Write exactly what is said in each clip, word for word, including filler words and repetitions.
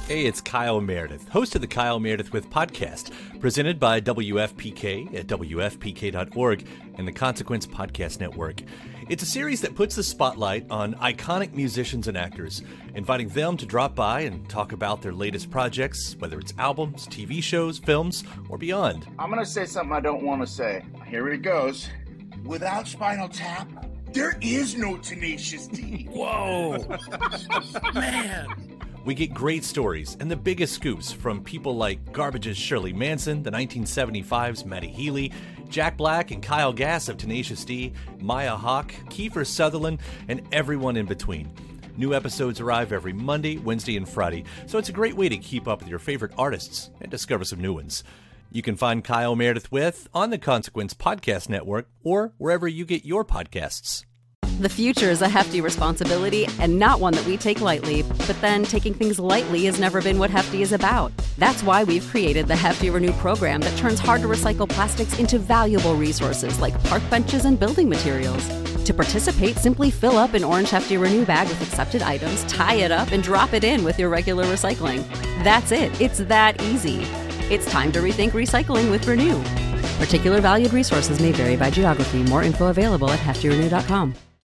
Hey, it's Kyle Meredith, host of the Kyle Meredith With podcast, presented by W F P K at W F P K dot org and the Consequence Podcast Network. It's a series that puts the spotlight on iconic musicians and actors, inviting them to drop by and talk about their latest projects, whether it's albums, T V shows, films, or beyond. I'm going to say something I don't want to say. Here it goes. Without Spinal Tap, there is no Tenacious D. Whoa! Man! We get great stories and the biggest scoops from people like Garbage's Shirley Manson, the nineteen seventy-five's Matty Healy, Jack Black and Kyle Gass of Tenacious D, Maya Hawke, Kiefer Sutherland, and everyone in between. New episodes arrive every Monday, Wednesday, and Friday, so it's a great way to keep up with your favorite artists and discover some new ones. You can find Kyle Meredith With on the Consequence Podcast Network or wherever you get your podcasts. The future is a hefty responsibility and not one that we take lightly, but then taking things lightly has never been what Hefty is about. That's why we've created the Hefty Renew program that turns hard-to-recycle plastics into valuable resources like park benches and building materials. To participate, simply fill up an orange Hefty Renew bag with accepted items, tie it up, and drop it in with your regular recycling. That's it. It's that easy. It's time to rethink recycling with Renew. Particular valued resources may vary by geography. More info available at hefty renew dot com.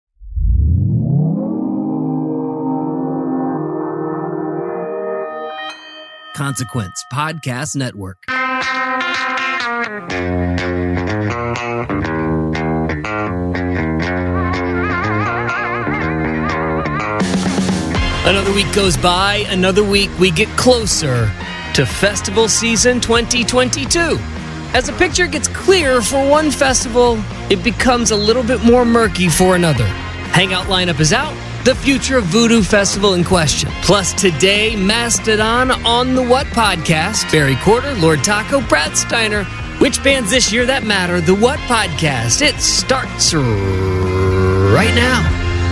Consequence Podcast Network. Another week goes by, another week we get closer to festival season twenty twenty-two. As the picture gets clear for one festival, it becomes a little bit more murky for another. Hangout lineup is out. The future of Voodoo Festival in question. Plus today, Mastodon on the What Podcast. Barry Corder, Lord Taco, Brad Steiner. Which bands this year that matter? The What Podcast. It starts right now.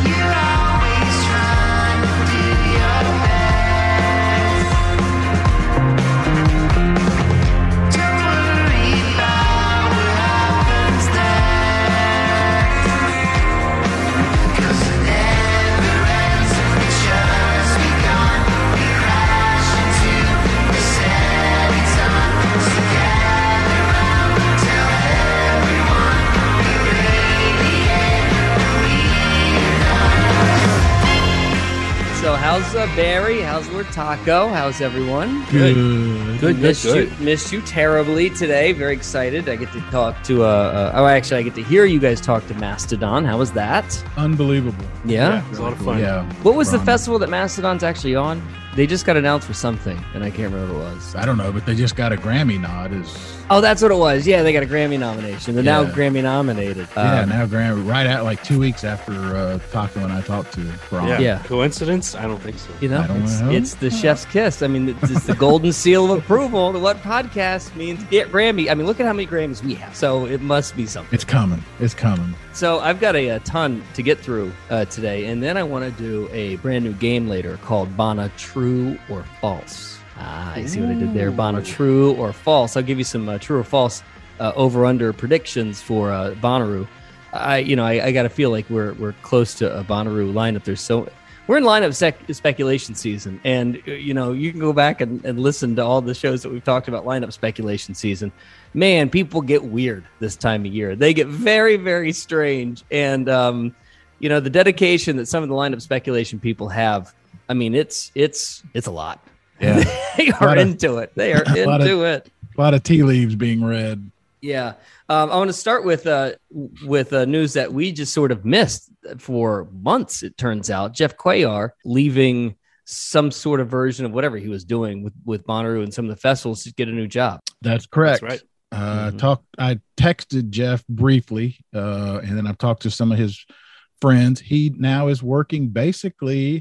How's uh, Barry? How's Lord Taco? How's everyone? Good. Good. Good, Missed good. you. Missed you terribly today. Very excited. I get to talk to. Uh, uh, oh, actually, I get to hear you guys talk to Mastodon. How was that? Unbelievable. Yeah. Yeah, it was a lot of fun. Yeah. What was the Ron. festival that Mastodon's actually on? They just got announced for something, and I can't remember what it was. I don't know, but they just got a Grammy nod. Is Oh, that's what it was. Yeah, they got a Grammy nomination. They're now Yeah. Grammy nominated. yeah, Um, now Grammy right at like two weeks after uh, Taco and I talked to Ron. Yeah. Yeah. Coincidence? I don't think so. You know, I don't it's, know. it's the chef's kiss. I mean, it's the golden seal of approval. The What Podcast means get Grammy. I mean, look at how many Grammys we have. So it must be something. It's coming. It's coming. So I've got a, a ton to get through uh, today, and then I want to do a brand new game later called Bana True or False. Ah, I see what I did there. Bana True or False. I'll give you some uh, true or false uh, over/under predictions for uh, Bonnaroo. I, you know, I, I got to feel like we're we're close to a Bonnaroo lineup. There's so we're in lineup sec- speculation season, and uh, you know, you can go back and, and listen to all the shows that we've talked about lineup speculation season. Man, people get weird this time of year. They get very, very strange. And, um, you know, the dedication that some of the lineup speculation people have, I mean, it's it's it's a lot. Yeah. They are Lot of- into it. They are a lot of- into it. A lot of tea leaves being read. Yeah. Um, I want to start with uh, with uh, news that we just sort of missed for months, it turns out. Jeff Cuellar leaving some sort of version of whatever he was doing with, with Bonnaroo and some of the festivals to get a new job. That's correct. That's right. Uh, Mhm. talked. I texted Jeff briefly, uh, and then I've talked to some of his friends. He now is working basically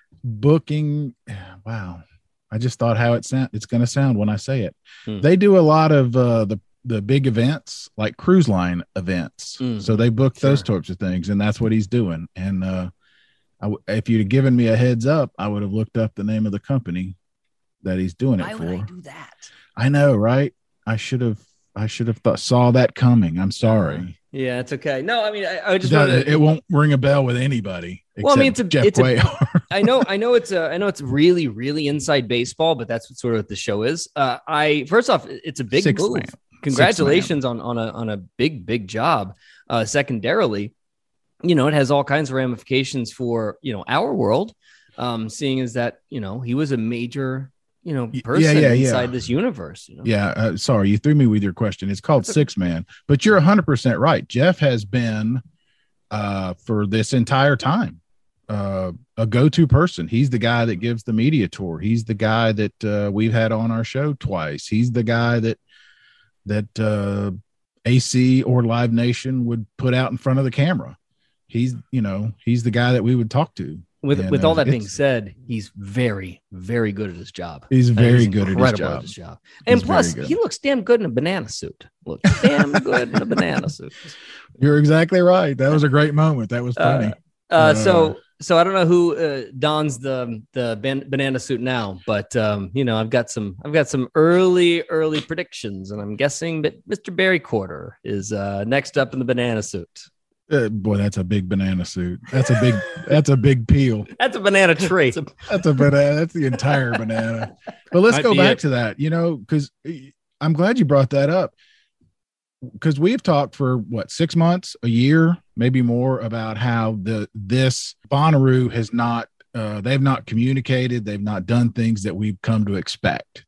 booking. Wow, I just thought how it sound. It's going to sound when I say it. Hmm. They do a lot of uh, the the big events, like cruise line events. Mm. So they book those Sure. types of things, and that's what he's doing. And uh, I w- if you'd have given me a heads up, I would have looked up the name of the company that he's doing it Why for. would I do that? I know, right? I should have. I should have thought saw that coming. I'm sorry. Yeah, it's okay. No, I mean, I, I just it, wanted to, it won't ring a bell with anybody. Well, I mean, it's a, Jeff it's a, Cuellar. I know, I know it's a, I know it's really, really inside baseball, but that's what sort of what the show is. Uh, I, first off, it's a big Sixth move. man. Congratulations on, on a, on a big, big job. Uh, secondarily, you know, it has all kinds of ramifications for, you know, our world. Um, seeing as that, you know, he was a major, you know, person yeah, yeah, inside yeah. this universe. You know? Yeah. Uh, sorry, you threw me with your question. It's called That's Six Man, but you're one hundred percent right. Jeff has been uh, for this entire time uh, a go-to person. He's the guy that gives the media tour. He's the guy that uh, we've had on our show twice. He's the guy that that uh, A C or Live Nation would put out in front of the camera. He's, you know, he's the guy that we would talk to. With and, with uh, all that being it's- said, he's very, very good at his job. He's Uh, very he's good at his incredible job. at his job. And He's plus, very good. he looks damn good in a banana suit. Looks damn good in a banana suit. You're exactly right. That was a great moment. That was funny. Uh, uh, so, so I don't know who uh, dons the the ban- banana suit now, but um, you know, I've got some, I've got some early, early predictions, and I'm guessing that Mister Barry Quarter is uh, next up in the banana suit. Uh, boy, that's a big banana suit. That's a big. That's a big peel. That's a banana tree. That's a banana. That's the entire banana. But let's Might go be back it. to that. You know, because I'm glad you brought that up. Because we've talked for what six months, a year, maybe more about how the this Bonnaroo has not. Uh, they've not communicated. They've not done things that we've come to expect.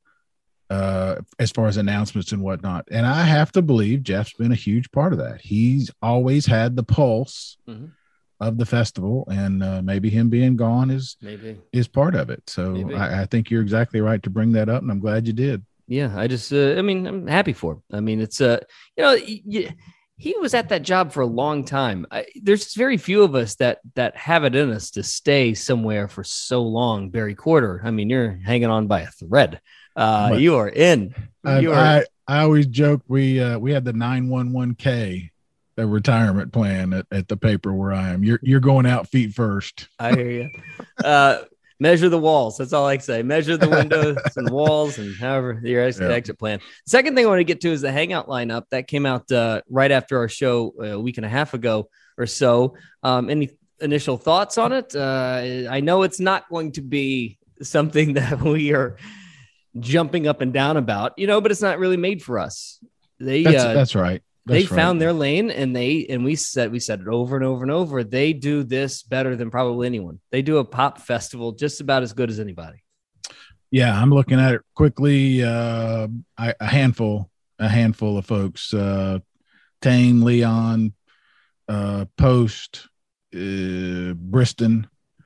Uh, as far as announcements and whatnot. And I have to believe Jeff's been a huge part of that. He's always had the pulse Mhm. of the festival, and uh, maybe him being gone is Maybe. is part of it. So Maybe. I, I think you're exactly right to bring that up, and I'm glad you did. Yeah, I just, uh, I mean, I'm happy for him. I mean, it's, uh, you know, y- y- he was at that job for a long time. I, there's just very few of us that that have it in us to stay somewhere for so long. Barry Quarter, I mean, you're hanging on by a thread. Uh, But- you are in. I, You are, I, I always joke we uh, we had the nine one one K, the retirement plan at, at the paper where I am. You're you're going out feet first. I hear you. Uh, measure the walls. That's all I can say. Measure the windows and walls, and however your exit, Yeah. exit plan. Second thing I want to get to is the hangout lineup that came out uh, right after our show a week and a half ago or so. Um, any initial thoughts on it? Uh, I know it's not going to be something that we are jumping up and down about, you know, but it's not really made for us. They That's uh, that's right. That's they found right. their lane, and they and we said we said it over and over and over. They do this better than probably anyone. They do a pop festival just about as good as anybody. Yeah, I'm looking at it quickly. Uh, I, a handful, a handful of folks. Uh, Tane, Leon, uh, Post, uh, Briston,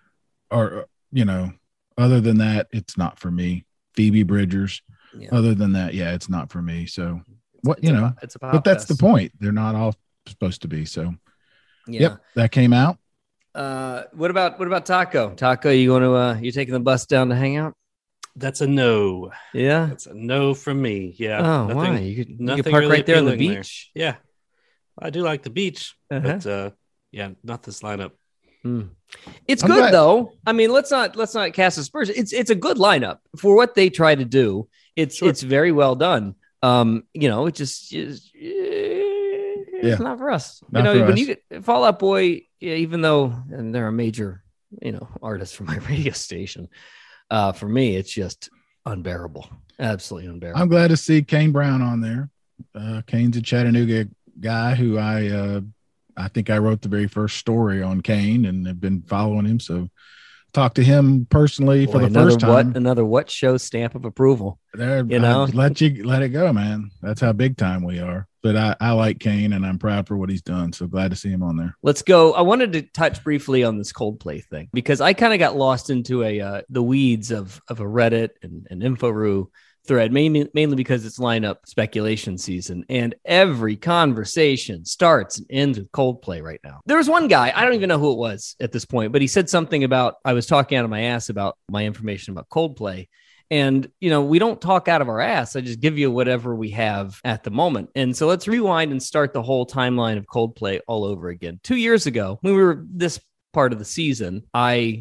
or you know, other than that, it's not for me. Phoebe Bridgers. Yeah. Other than that, yeah, it's not for me. So what It's you a know, pop- it's a pop but that's the fest. point. They're not all supposed to be. So Yeah. yep, that came out. Uh, what about what about Taco? Taco, you going to uh, you taking the bus down to hang out? That's a no. Yeah. That's a no from me. Yeah. Oh, nothing, why? You could, you nothing could park really right there on the appealing there. beach. Yeah. I do like the beach, Uh-huh. but uh, yeah, not this lineup. Hmm. It's I'm good glad- though. I mean, let's not let's not cast aspersions. It's it's a good lineup for what they try to do. It's Sure. it's very well done. Um, you know, it just is it's not for us. Not you know, for when us. you get Fall Out Boy, yeah, even though and they're a major, you know, artist for my radio station, uh, for me, it's just unbearable. Absolutely unbearable. I'm glad to see Kane Brown on there. Uh, Kane's a Chattanooga guy who I uh, I think I wrote the very first story on Kane and have been following him. So talked to him personally for Boy, the another first time. what another what show stamp of approval. There, you know? I let you let it go, man. That's how big time we are. But I, I like Kane and I'm proud for what he's done. So glad to see him on there. Let's go. I wanted to touch briefly on this Coldplay thing because I kind of got lost into a uh, the weeds of of a Reddit and an InfoRoo thread, mainly mainly because it's lineup speculation season, and every conversation starts and ends with Coldplay right now. There was one guy, I don't even know who it was at this point, but he said something about I was talking out of my ass about my information about Coldplay. And, you know, we don't talk out of our ass. I just give you whatever we have at the moment. And so let's rewind and start the whole timeline of Coldplay all over again. Two years ago, when we were this part of the season, I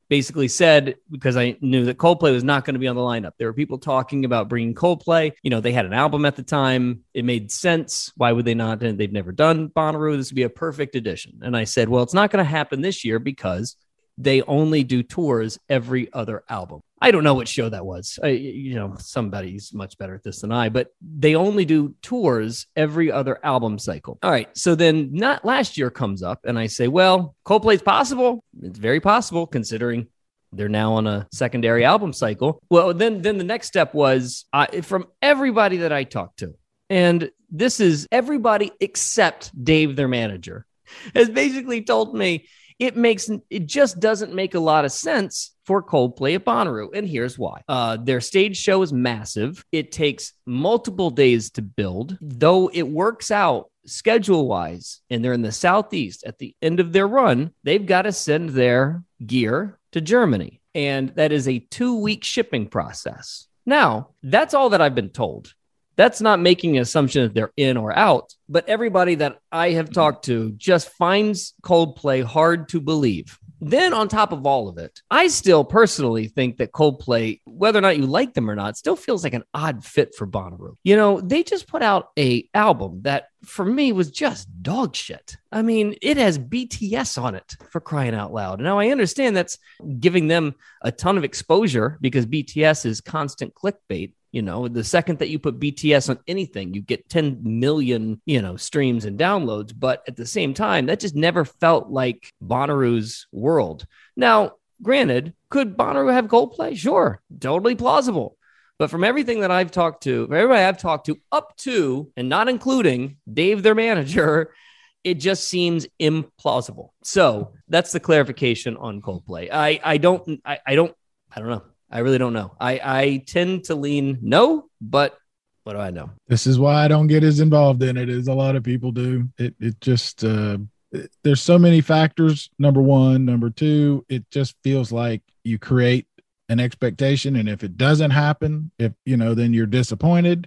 basically said, because I knew that Coldplay was not going to be on the lineup. There were people talking about bringing Coldplay. You know, they had an album at the time. It made sense. Why would they not? And they've never done Bonnaroo. This would be a perfect addition. And I said, well, it's not going to happen this year because they only do tours every other album. I don't know what show that was. I, you know, somebody's much better at this than I, but they only do tours every other album cycle. All right. So then not last year comes up and I say, well, Coldplay's possible. It's very possible considering they're now on a secondary album cycle. Well, then, then the next step was uh, from everybody that I talked to. And this is everybody except Dave, their manager, has basically told me, It makes it just doesn't make a lot of sense for Coldplay at Bonnaroo. And here's why. Uh, their stage show is massive. It takes multiple days to build, though it works out schedule-wise, and they're in the Southeast at the end of their run, they've got to send their gear to Germany. And that is a two-week shipping process. Now, that's all that I've been told. That's not making an assumption that they're in or out, but everybody that I have talked to just finds Coldplay hard to believe. Then on top of all of it, I still personally think that Coldplay, whether or not you like them or not, still feels like an odd fit for Bonnaroo. You know, they just put out a album that for me was just dog shit. I mean, it has B T S on it, for crying out loud. Now I understand that's giving them a ton of exposure because B T S is constant clickbait. You know, the second that you put B T S on anything, you get ten million, you know, streams and downloads. But at the same time, that just never felt like Bonnaroo's world. Now, granted, could Bonnaroo have Coldplay? Sure, totally plausible. But from everything that I've talked to, from everybody I've talked to, up to and not including Dave, their manager, it just seems implausible. So that's the clarification on Coldplay. I, I don't, I, I don't, I don't know. I really don't know. I, I tend to lean no, but what do I know? This is why I don't get as involved in it as a lot of people do. It it just uh, it, there's so many factors. Number one, number two, it just feels like you create an expectation, and if it doesn't happen, if you know, then you're disappointed.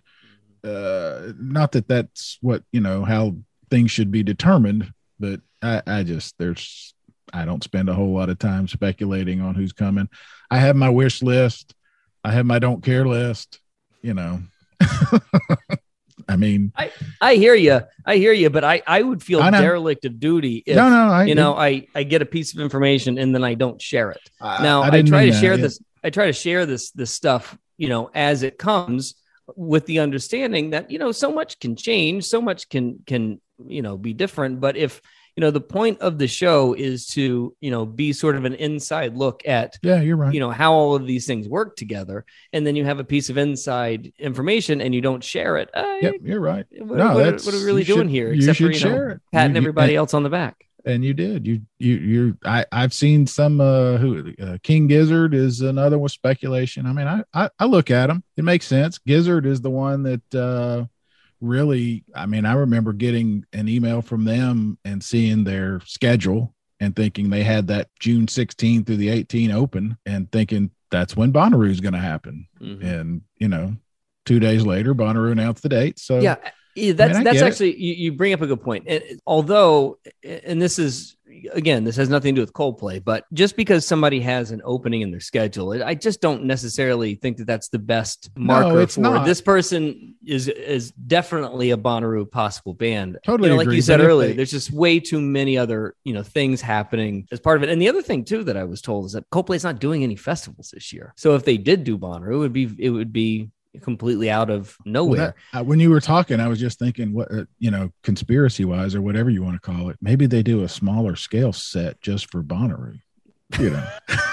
Uh, not that that's what you know how things should be determined, but I, I just there's. I don't spend a whole lot of time speculating on who's coming. I have my wish list. I have my don't care list, you know. I mean, I, I hear you. I hear you, but I, I would feel derelict of duty if, no, no, I, you know, I, I get a piece of information and then I don't share it. I, now I, I, I try to that, share yeah. this. I try to share this, this stuff, you know, as it comes with the understanding that, you know, so much can change, so much can, can, you know, be different. But if, you know, the point of the show is to, you know, be sort of an inside look at, yeah, you're right. You know, how all of these things work together. And then you have a piece of inside information and you don't share it. Uh, yep, you're right. What, no, what, that's, what are we really doing should, here? You Except should for, you share know, it. patting you, everybody and, else on the back. And you did. You, you, you, I, I've seen some, uh, who, uh, King Gizzard is another with speculation. I mean, I, I, I look at him. It makes sense. Gizzard is the one that, uh, really, I mean, I remember getting an email from them and seeing their schedule and thinking they had that June sixteenth through the eighteenth open and thinking that's when Bonnaroo is going to happen. Mm-hmm. And, you know, two days later, Bonnaroo announced the date. So, yeah, that's, I mean, that's actually, you, you bring up a good point. And although, and this is, again, this has nothing to do with Coldplay, but just because somebody has an opening in their schedule, I just don't necessarily think that that's the best marker no, it's for not. This person is is definitely a Bonnaroo possible band. Totally, you know, like agree, you said earlier, they... there's just way too many other you know things happening as part of it. And the other thing too that I was told is that Coldplay's not doing any festivals this year. So if they did do Bonnaroo, it would be it would be completely out of nowhere. Well, that, uh, when you were talking, I was just thinking, what uh, you know, conspiracy wise or whatever you want to call it. Maybe they do a smaller scale set just for Bonnaroo. You know,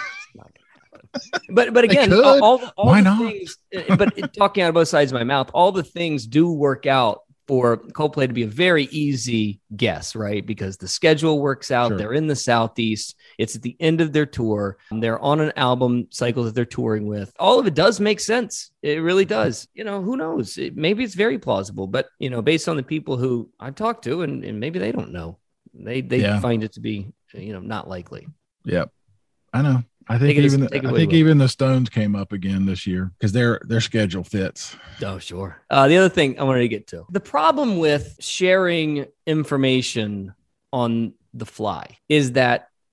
but but again, all, all, all why the not? Things, but it, talking out of both sides of my mouth, all the things do work out for Coldplay to be a very easy guess, right? Because the schedule works out. Sure. They're in the Southeast. It's at the end of their tour. They're on an album cycle that they're touring with. All of it does make sense. It really does. You know, who knows? It, maybe it's very plausible, but, you know, based on the people who I've talked to, and, and maybe they don't know. They they yeah. find it to be, you know, not likely. Yep. I know. I think it even as, the, I think even the Stones came up again this year because their their schedule fits. Oh, sure. Uh, the other thing I wanted to get to, the problem with sharing information on the fly is that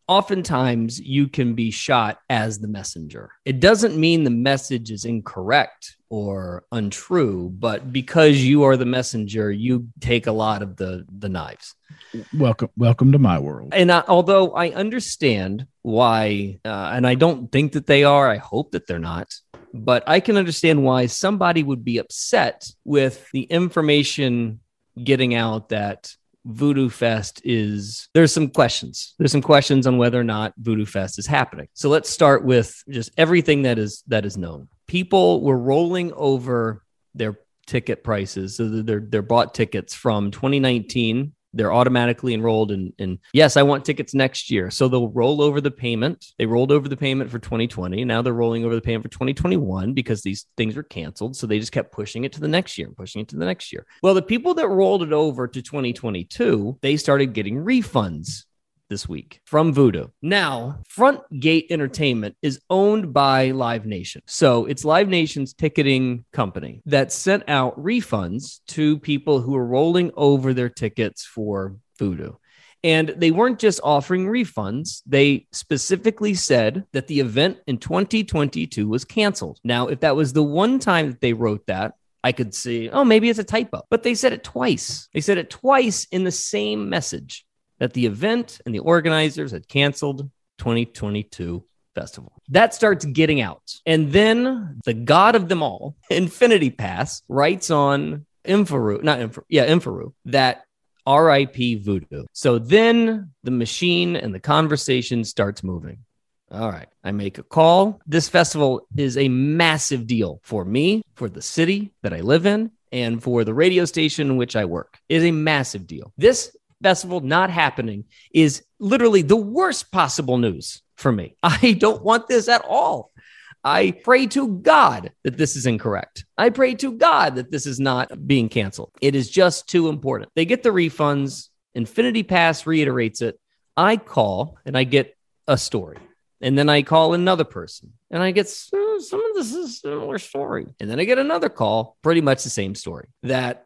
oftentimes you can be shot as the messenger. It doesn't mean the message is incorrect or untrue, but because you are the messenger, you take a lot of the, the knives. Welcome, welcome to my world. And I, although I understand why, uh, and I don't think that they are, I hope that they're not, but I can understand why somebody would be upset with the information getting out that Voodoo Fest is, there's some questions. There's some questions on whether or not Voodoo Fest is happening. So let's start with just everything that is that is known. People were rolling over their ticket prices. So they're, they're bought tickets from twenty nineteen. They're automatically enrolled in, in, yes, I want tickets next year. So they'll roll over the payment. They rolled over the payment for twenty twenty. Now they're rolling over the payment for twenty twenty-one because these things were canceled. So they just kept pushing it to the next year, pushing it to the next year. Well, the people that rolled it over to twenty twenty-two, they started getting refunds this week from Voodoo. Now, Front Gate Entertainment is owned by Live Nation. So it's Live Nation's ticketing company that sent out refunds to people who are rolling over their tickets for Voodoo. And they weren't just offering refunds. They specifically said that the event in twenty twenty-two was canceled. Now, if that was the one time that they wrote that, I could see, oh, maybe it's a typo. But they said it twice. They said it twice in the same message, that the event and the organizers had canceled twenty twenty-two festival. That starts getting out. And then the god of them all, Infinity Pass, writes on Inforu, not Inforu, yeah, Inforu, that R I P Voodoo. So then the machine and the conversation starts moving. All right, I make a call. This festival is a massive deal for me, for the city that I live in, and for the radio station in which I work. It is a massive deal. This festival not happening is literally the worst possible news for me. I don't want this at all. I pray to God that this is incorrect. I pray to God that this is not being canceled. It is just too important. They get the refunds. Infinity Pass reiterates it. I call and I get a story. And then I call another person and I get uh, some of this is a similar story. And then I get another call, pretty much the same story, that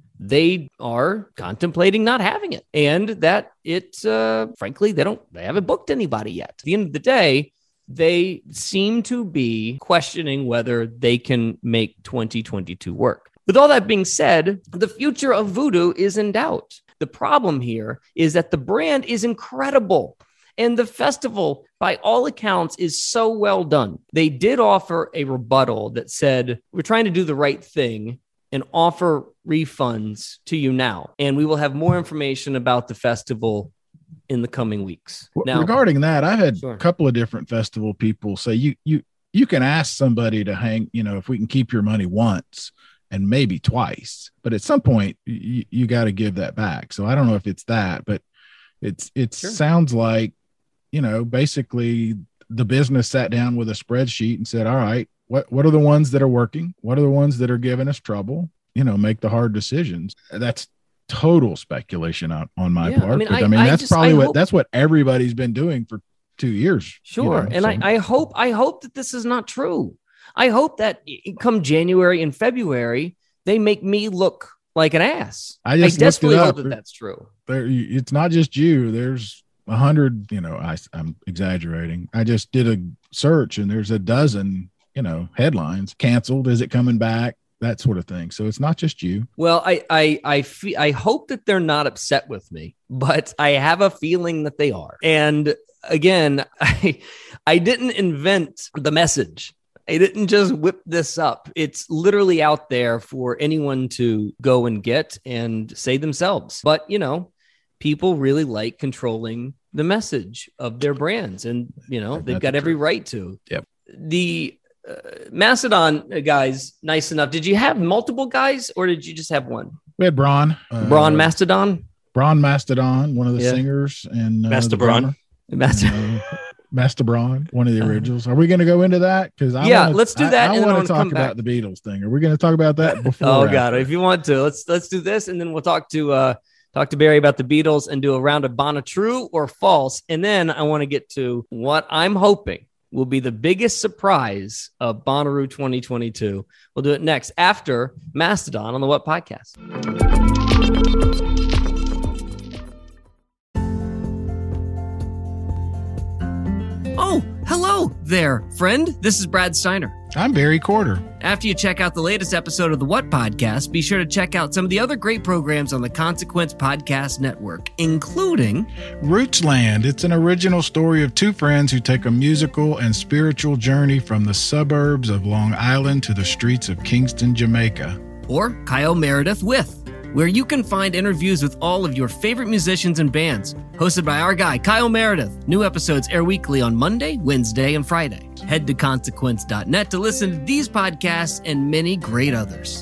they are contemplating not having it, and that it, uh, frankly, they don't, they haven't booked anybody yet. At the end of the day, they seem to be questioning whether they can make twenty twenty-two work. With all that being said, the future of Voodoo is in doubt. The problem here is that the brand is incredible. And the festival, by all accounts, is so well done. They did offer a rebuttal that said, we're trying to do the right thing and offer refunds to you now. And we will have more information about the festival in the coming weeks. Now, regarding that, I've had sure. a couple of different festival people say you you you can ask somebody to hang, you know, if we can keep your money once and maybe twice, but at some point you, you got to give that back. So I don't know if it's that, but it's it sure. sounds like, you know, basically the business sat down with a spreadsheet and said, all right, What what are the ones that are working? What are the ones that are giving us trouble? You know, make the hard decisions. That's total speculation on, on my yeah, part. I mean, but, I, I mean I that's just, probably I what hope, that's what everybody's been doing for two years. Sure. You know, and so. I, I hope I hope that this is not true. I hope that come January and February, they make me look like an ass. I just I desperately hope up. that there, that's true. There, it's not just you. There's a hundred, you know, I, I'm exaggerating. I just did a search and there's a dozen, you know, headlines. Canceled. Is it coming back? That sort of thing. So it's not just you. Well, I I I, fe- I hope that they're not upset with me, but I have a feeling that they are. And again, I I didn't invent the message. I didn't just whip this up. It's literally out there for anyone to go and get and say themselves. But, you know, people really like controlling the message of their brands. And, you know, they've That's got every true. right to. Yep. The uh, Mastodon guys, nice enough. Did you have multiple guys or did you just have one? We had Braun. Uh, Braun Mastodon? Braun Mastodon, one of the Yeah. singers. and uh, Master the Braun. drummer. Master- And, uh, Master Braun, one of the originals. Are we going to go into that? Because Yeah, wanna, let's do that, I, I and then I want to wanna talk come about back. the Beatles thing. Are we going to talk about that before? Oh or God! after? If you want to, let's let's do this, and then we'll talk to uh, talk to Barry about the Beatles and do a round of Bono true or false, and then I want to get to what I'm hoping will be the biggest surprise of Bonnaroo twenty twenty-two. We'll do it next after Mastodon on the What Podcast. there, friend. This is Brad Steiner. I'm Barry Corder. After you check out the latest episode of the What Podcast, be sure to check out some of the other great programs on the Consequence Podcast Network, including Rootsland. It's an original story of two friends who take a musical and spiritual journey from the suburbs of Long Island to the streets of Kingston, Jamaica. Or Kyle Meredith With, where you can find interviews with all of your favorite musicians and bands, hosted by our guy, Kyle Meredith. New episodes air weekly on Monday, Wednesday, and Friday. Head to consequence dot net to listen to these podcasts and many great others.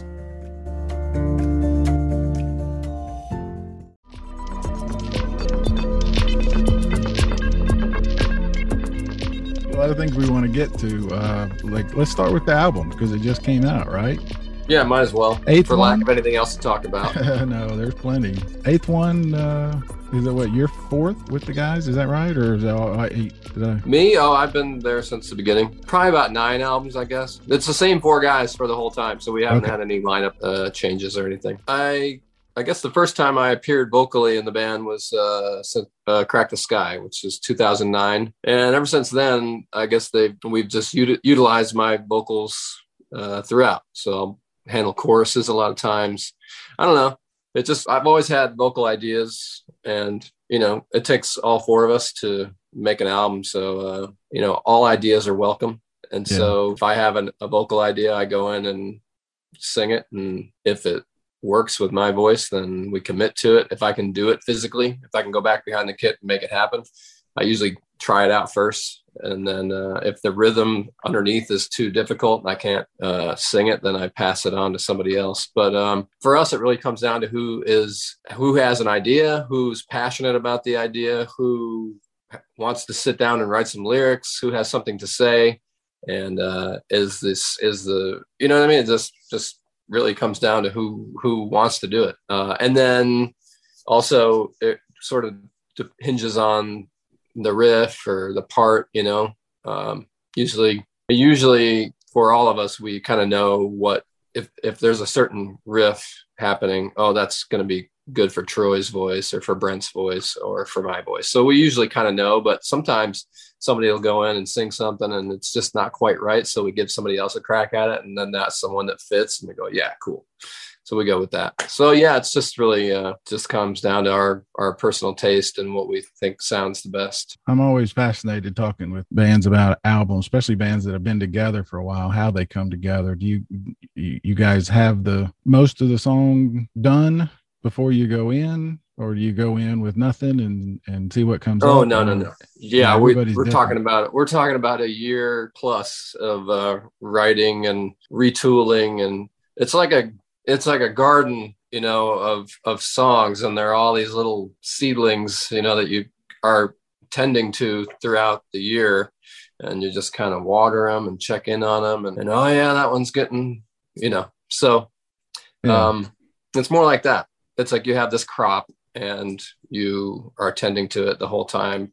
A lot of things we want to get to. Uh, like, let's start with the album because it just came out, right? Yeah, might as well. Eighth for one? lack of anything else to talk about. No, there's plenty. Eighth one, uh, is it what, you're fourth with the guys? Is that right? Or is that all eight? Did I? Me? Oh, I've been there since the beginning. Probably about nine albums, I guess. It's the same four guys for the whole time, so we haven't Okay. had any lineup uh, changes or anything. I I guess the first time I appeared vocally in the band was uh, since, uh, Crack the Sky, which is two thousand nine. And ever since then, I guess they've we've just uti- utilized my vocals uh, throughout. So I'll handle choruses a lot of times. I don't know. It just, I've always had vocal ideas, and, you know, it takes all four of us to make an album. So, uh, you know, all ideas are welcome. And Yeah. so if I have an, a vocal idea, I go in and sing it. And if it works with my voice, then we commit to it. If I can do it physically, if I can go back behind the kit and make it happen, I usually try it out first. And then uh, if the rhythm underneath is too difficult and I can't uh, sing it, then I pass it on to somebody else. But um, for us, it really comes down to who is, who has an idea, who's passionate about the idea, who wants to sit down and write some lyrics, who has something to say. And uh, is this, is the, you know what I mean? It just, just really comes down to who, who wants to do it. Uh, and then also it sort of hinges on the riff or the part, you know. Um, usually, usually for all of us, we kind of know what, if if there's a certain riff happening, oh, that's going to be good for Troy's voice or for Brent's voice or for my voice. So we usually kind of know, but sometimes somebody will go in and sing something and it's just not quite right. So we give somebody else a crack at it, and then that's the one that fits, and we go, yeah, cool. So we go with that. So yeah, it's just really uh, just comes down to our, our personal taste and what we think sounds the best. I'm always fascinated talking with bands about albums, especially bands that have been together for a while, how they come together. Do you, you guys have the most of the song done before you go in, or do you go in with nothing and, and see what comes Oh, up? no, no, Or- no. Yeah, Yeah, we, everybody's we're different. talking about it. We're talking about a year plus of uh, writing and retooling. And it's like a, it's like a garden, you know, of, of songs. And there are all these little seedlings, you know, that you are tending to throughout the year. And you just kind of water them and check in on them. And, and oh yeah, that one's getting, you know, so Yeah. um, it's more like that. It's like you have this crop and you are tending to it the whole time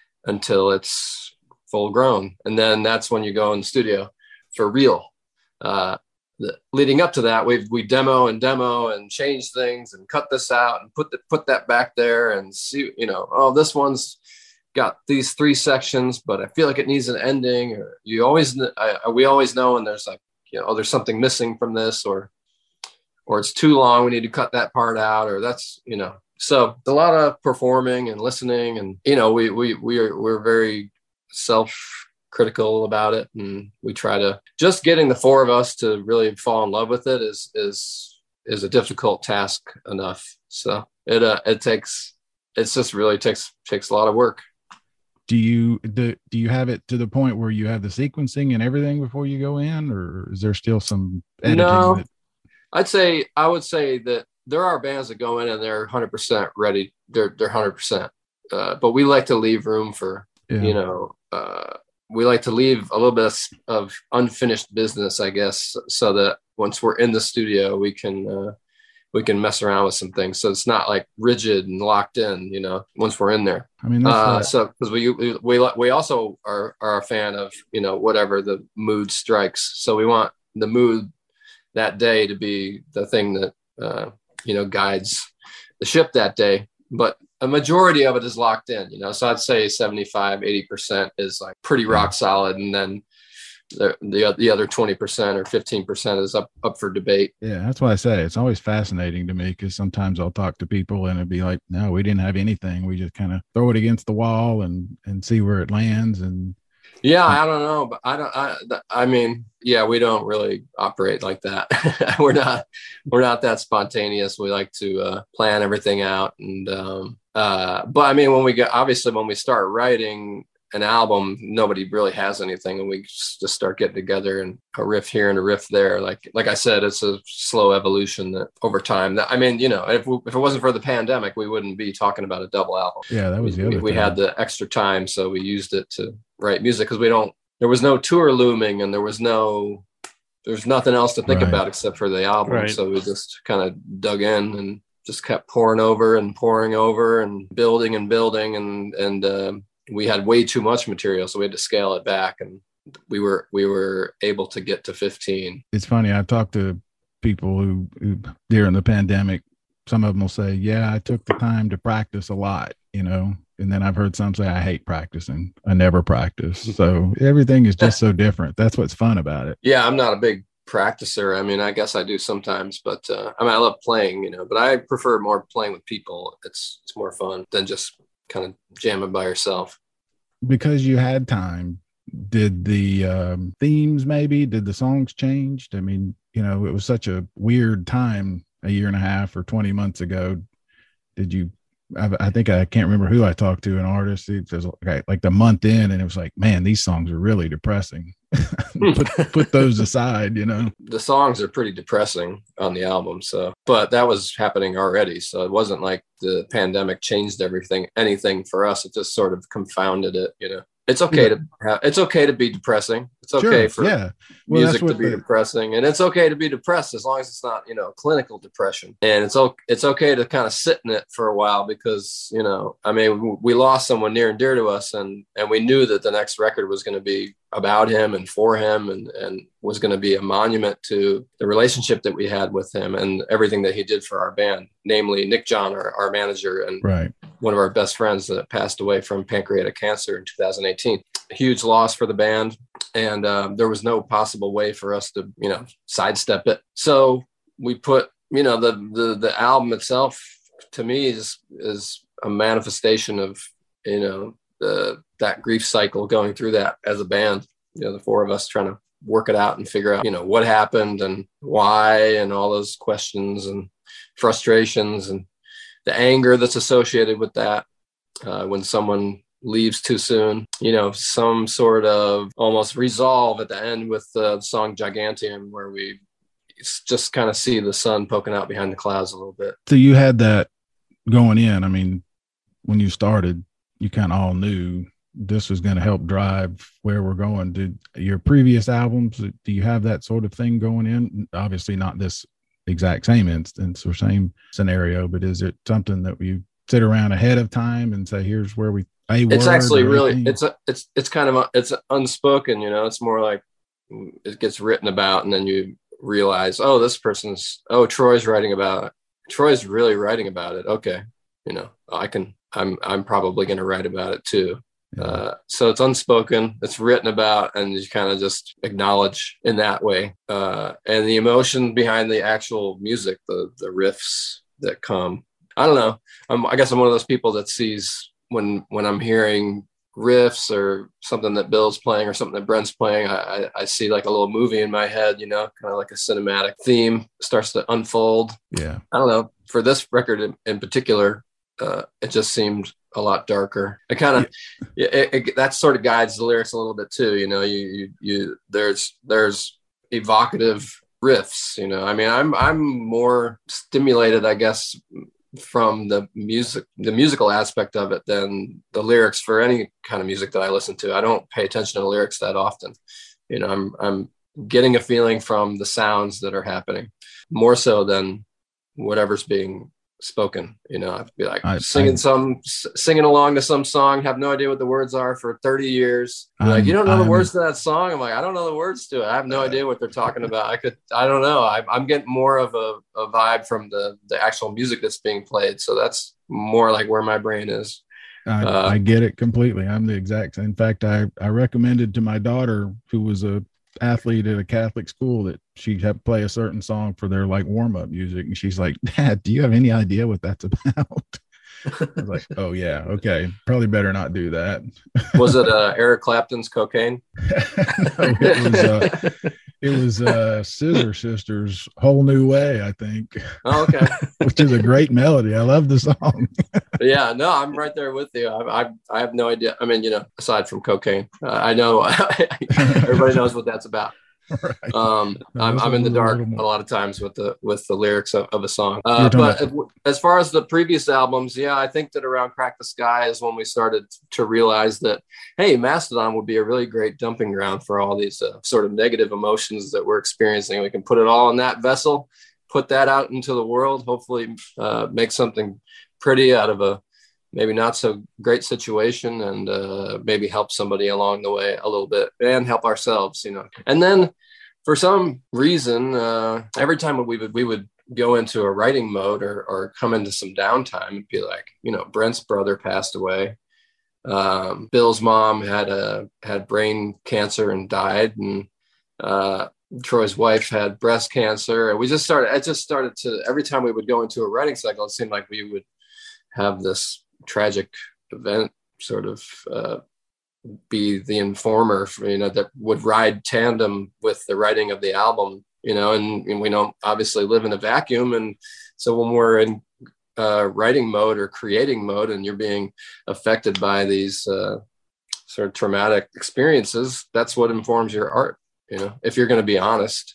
until it's full grown. And then that's when you go in the studio for real. Uh, the, leading up to that, we we demo and demo and change things and cut this out and put the, put that back there and see, you know, oh, this one's got these three sections, but I feel like it needs an ending. Or you always, I, we always know when there's like, you know, oh, there's something missing from this, or or it's too long, we need to cut that part out, or that's, you know. So a lot of performing and listening, and, you know, we, we, we are, we're very self-critical about it. And we try to, just getting the four of us to really fall in love with it is, is, is a difficult task enough. So it, uh, it takes, it's just really takes, takes a lot of work. Do you do, do you have it to the point where you have the sequencing and everything before you go in, or is there still some editing? No. that- I'd say, I would say that there are bands that go in and they're one hundred percent ready. They're, they're one hundred percent. Uh, but we like to leave room for, Yeah. you know, uh, we like to leave a little bit of unfinished business, I guess, so that once we're in the studio, we can, uh, we can mess around with some things. So it's not like rigid and locked in, you know, once we're in there. I mean, that's Uh, like- so because we, we, we, we also are, are a fan of, you know, whatever the mood strikes. So we want the mood that day to be the thing that, uh, you know, guides the ship that day. but a majority of it is locked in, you know, so I'd say seventy-five, eighty percent is like pretty rock solid. And then the, the, the other twenty percent or fifteen percent is up, up for debate. Yeah. That's why I say it's always fascinating to me, because sometimes I'll talk to people and it'd be like, no, we didn't have anything. We just kind of throw it against the wall and, and see where it lands. And yeah, I don't know, but I don't, I, I mean, yeah, we don't really operate like that. we're not, we're not that spontaneous. We like to uh, plan everything out. And, um, uh, but I mean, when we get, obviously when we start writing an album, nobody really has anything, and we just start getting together and a riff here and a riff there. Like, like I said, it's a slow evolution that over time that, I mean, you know, if, we, if it wasn't for the pandemic, we wouldn't be talking about a double album. Yeah, that was we, the other we, we thing. had the extra time, so we used it to write music, because we don't, there was no tour looming, and there was no, there's nothing else to think Right. about except for the album. Right. So we just kind of dug in and just kept pouring over and pouring over and building and building. And, and, uh, we had way too much material, so we had to scale it back, and we were, we were able to get to fifteen. It's funny. I talked to people who, who during the pandemic, some of them will say, yeah, I took the time to practice a lot, you know, and then I've heard some say, I hate practicing. I never practice. So everything is just so different. That's what's fun about it. Yeah. I'm not a big practicer. I mean, I guess I do sometimes, but, uh, I mean, I love playing, you know, but I prefer more playing with people. It's, it's more fun than just kind of jamming by yourself. Because you had time, did the um, themes maybe, did the songs changed? I mean, you know, it was such a weird time a year and a half or twenty months ago. Did you, I, I think I can't remember who I talked to, an artist, it was like, like the month in, and it was like, man, these songs are really depressing. put, put those aside, you know. The songs are pretty depressing on the album. So, but that was happening already. So it wasn't like the pandemic changed everything, anything for us. It just sort of confounded it, you know. It's okay Yeah. to have, it's okay to be depressing. It's okay Sure, for yeah. Well, music that's to what be the- depressing, and it's okay to be depressed as long as it's not, you know, clinical depression. And it's okay, it's okay to kind of sit in it for a while, because, you know, I mean, we lost someone near and dear to us, and and we knew that the next record was going to be about him and for him, and and was going to be a monument to the relationship that we had with him and everything that he did for our band, namely Nick John, our, our manager, and Right. one of our best friends that passed away from pancreatic cancer in two thousand eighteen. A huge loss for the band. And um, there was no possible way for us to, you know, sidestep it. So we put, you know, the, the, the album itself to me is, is a manifestation of, you know, the, that grief cycle, going through that as a band, you know, the four of us trying to work it out and figure out, you know, what happened and why, and all those questions and frustrations and the anger that's associated with that. Uh, when someone leaves too soon, you know, some sort of almost resolve at the end with the song Gigantium, where we just kind of see the sun poking out behind the clouds a little bit. So you had that going in. I mean, when you started, you kind of all knew this was going to help drive where we're going. Did your previous albums, do you have that sort of thing going in? Obviously not this exact same instance or same scenario, but is it something that you sit around ahead of time and say, here's where we, a It's word actually or really, anything? it's, a, it's, it's kind of, a, it's unspoken, you know, it's more like it gets written about, and then you realize, oh, this person's, oh, Troy's writing about it. Troy's really writing about it. Okay. You know, I can, I'm, I'm probably going to write about it too. Yeah. Uh, so it's unspoken, it's written about, and you kind of just acknowledge in that way. Uh, and the emotion behind the actual music, the, the riffs that come, I don't know. I'm, I guess I'm one of those people that sees when, when I'm hearing riffs or something that Bill's playing or something that Brent's playing, I, I, I see like a little movie in my head, you know, kind of like a cinematic theme starts to unfold. Yeah. I don't know. For this record in, in particular, uh, it just seemed a lot darker. It kind of, yeah. it, it, that sort of guides the lyrics a little bit too. You know, you, you, you, there's, there's evocative riffs, you know, I mean, I'm, I'm more stimulated, I guess, from the music, the musical aspect of it than the lyrics for any kind of music that I listen to. I don't pay attention to the lyrics that often. You know, I'm, I'm getting a feeling from the sounds that are happening more so than whatever's being spoken. You know, I'd be like I, singing I, some, singing along to some song, have no idea what the words are for thirty years. Like, I'm- you don't know the I'm- words to that song. I'm like, I don't know the words to it. I have no idea what they're talking about. I could, I don't know. I, I'm getting more of a, a vibe from the the actual music that's being played. So that's more like where my brain is. I, Uh, I get it completely. I'm the exact same. In fact, I, I recommended to my daughter, who was a athlete at a Catholic school, that she'd have play a certain song for their like warm up music. And she's like, Dad, do you have any idea what that's about? I was like, oh yeah, okay, probably better not do that. Was it uh, Eric Clapton's Cocaine? No, it was uh, it was uh, Scissor Sisters' Whole New Way, I think. Oh, okay. Which is a great melody. I love the song. Yeah, no, I'm right there with you. I, I, I have no idea. I mean, you know, aside from cocaine, uh, I know everybody knows what that's about. Right. Um, No, I'm, that's I'm a in the little- dark little a more. lot of times with the with the lyrics of, of a song. You're Uh, talking but as far as the previous albums, yeah, I think that around Crack the Sky is when we started to realize that, hey, Mastodon would be a really great dumping ground for all these uh, sort of negative emotions that we're experiencing. We can put it all in that vessel, put that out into the world, hopefully uh, make something pretty out of a maybe not so great situation, and uh, maybe help somebody along the way a little bit and help ourselves, you know. And then for some reason, uh, every time we would we would go into a writing mode or or come into some downtime, it'd be like, you know, Brent's brother passed away. Um, Bill's mom had a had brain cancer and died, and uh, Troy's wife had breast cancer. And we just started. It just started to every time we would go into a writing cycle, it seemed like we would have this tragic event sort of uh, be the informer, for, you know, that would ride tandem with the writing of the album, you know, and, and we don't obviously live in a vacuum. And so when we're in uh, writing mode or creating mode and you're being affected by these uh, sort of traumatic experiences, that's what informs your art, you know, if you're going to be honest.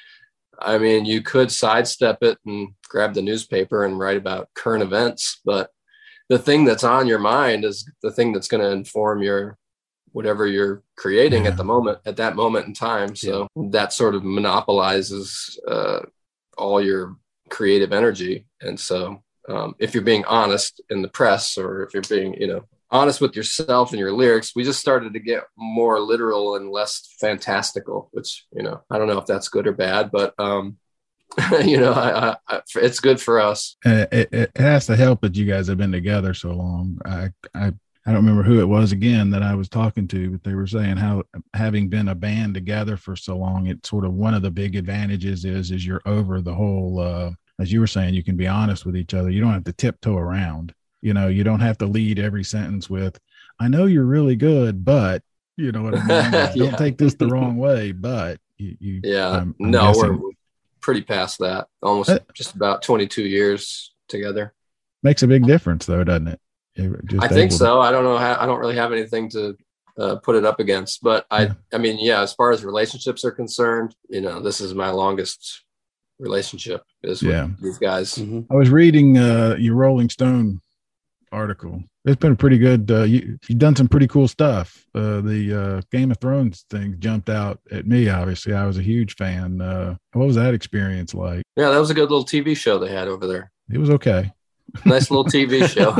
I mean, you could sidestep it and grab the newspaper and write about current events, but the thing that's on your mind is the thing that's going to inform your whatever you're creating Yeah. at the moment, at that moment in time. So that sort of monopolizes uh, all your creative energy. And so um, if you're being honest in the press, or if you're being, you know, honest with yourself and your lyrics, we just started to get more literal and less fantastical, which, you know, I don't know if that's good or bad, but um, you know, I, I, it's good for us. Uh, it, it has to help that you guys have been together so long. I, I, I don't remember who it was again that I was talking to, but they were saying how having been a band together for so long, it's sort of one of the big advantages is, is you're over the whole, uh, as you were saying, you can be honest with each other. You don't have to tiptoe around, you know, you don't have to lead every sentence with, I know you're really good, but you know what I mean? Like, Yeah. Don't take this the wrong way, but you, you Yeah, I'm- I'm no, guessing- we're pretty past that. Almost Uh, just about twenty-two years together. makes a big difference though, doesn't it? It just I think able to- so. I don't know how, I don't really have anything to uh, put it up against, but I, Yeah. I mean, yeah, as far as relationships are concerned, you know, this is my longest relationship is with Yeah. these guys. Mhm. I was reading uh, your Rolling Stone article. It's been pretty good. Uh, you, you've done some pretty cool stuff. Uh, the uh, Game of Thrones thing jumped out at me. Obviously, I was a huge fan. Uh, what was that experience like? Yeah, that was a good little T V show they had over there. It was okay. Nice little T V show.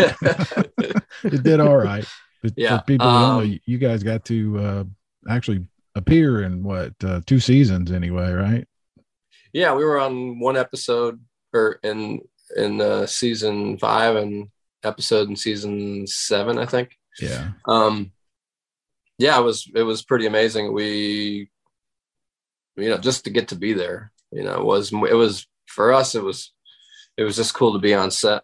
It did all right. But Yeah, for people who don't know, um, you- you guys got to uh, actually appear in what uh, two seasons anyway, right? Yeah, we were on one episode or in in uh, season five and episode in season seven, I think. Yeah. Um, yeah, it was it was pretty amazing. We, you know, just to get to be there, you know, it was it was for us. It was it was just cool to be on set,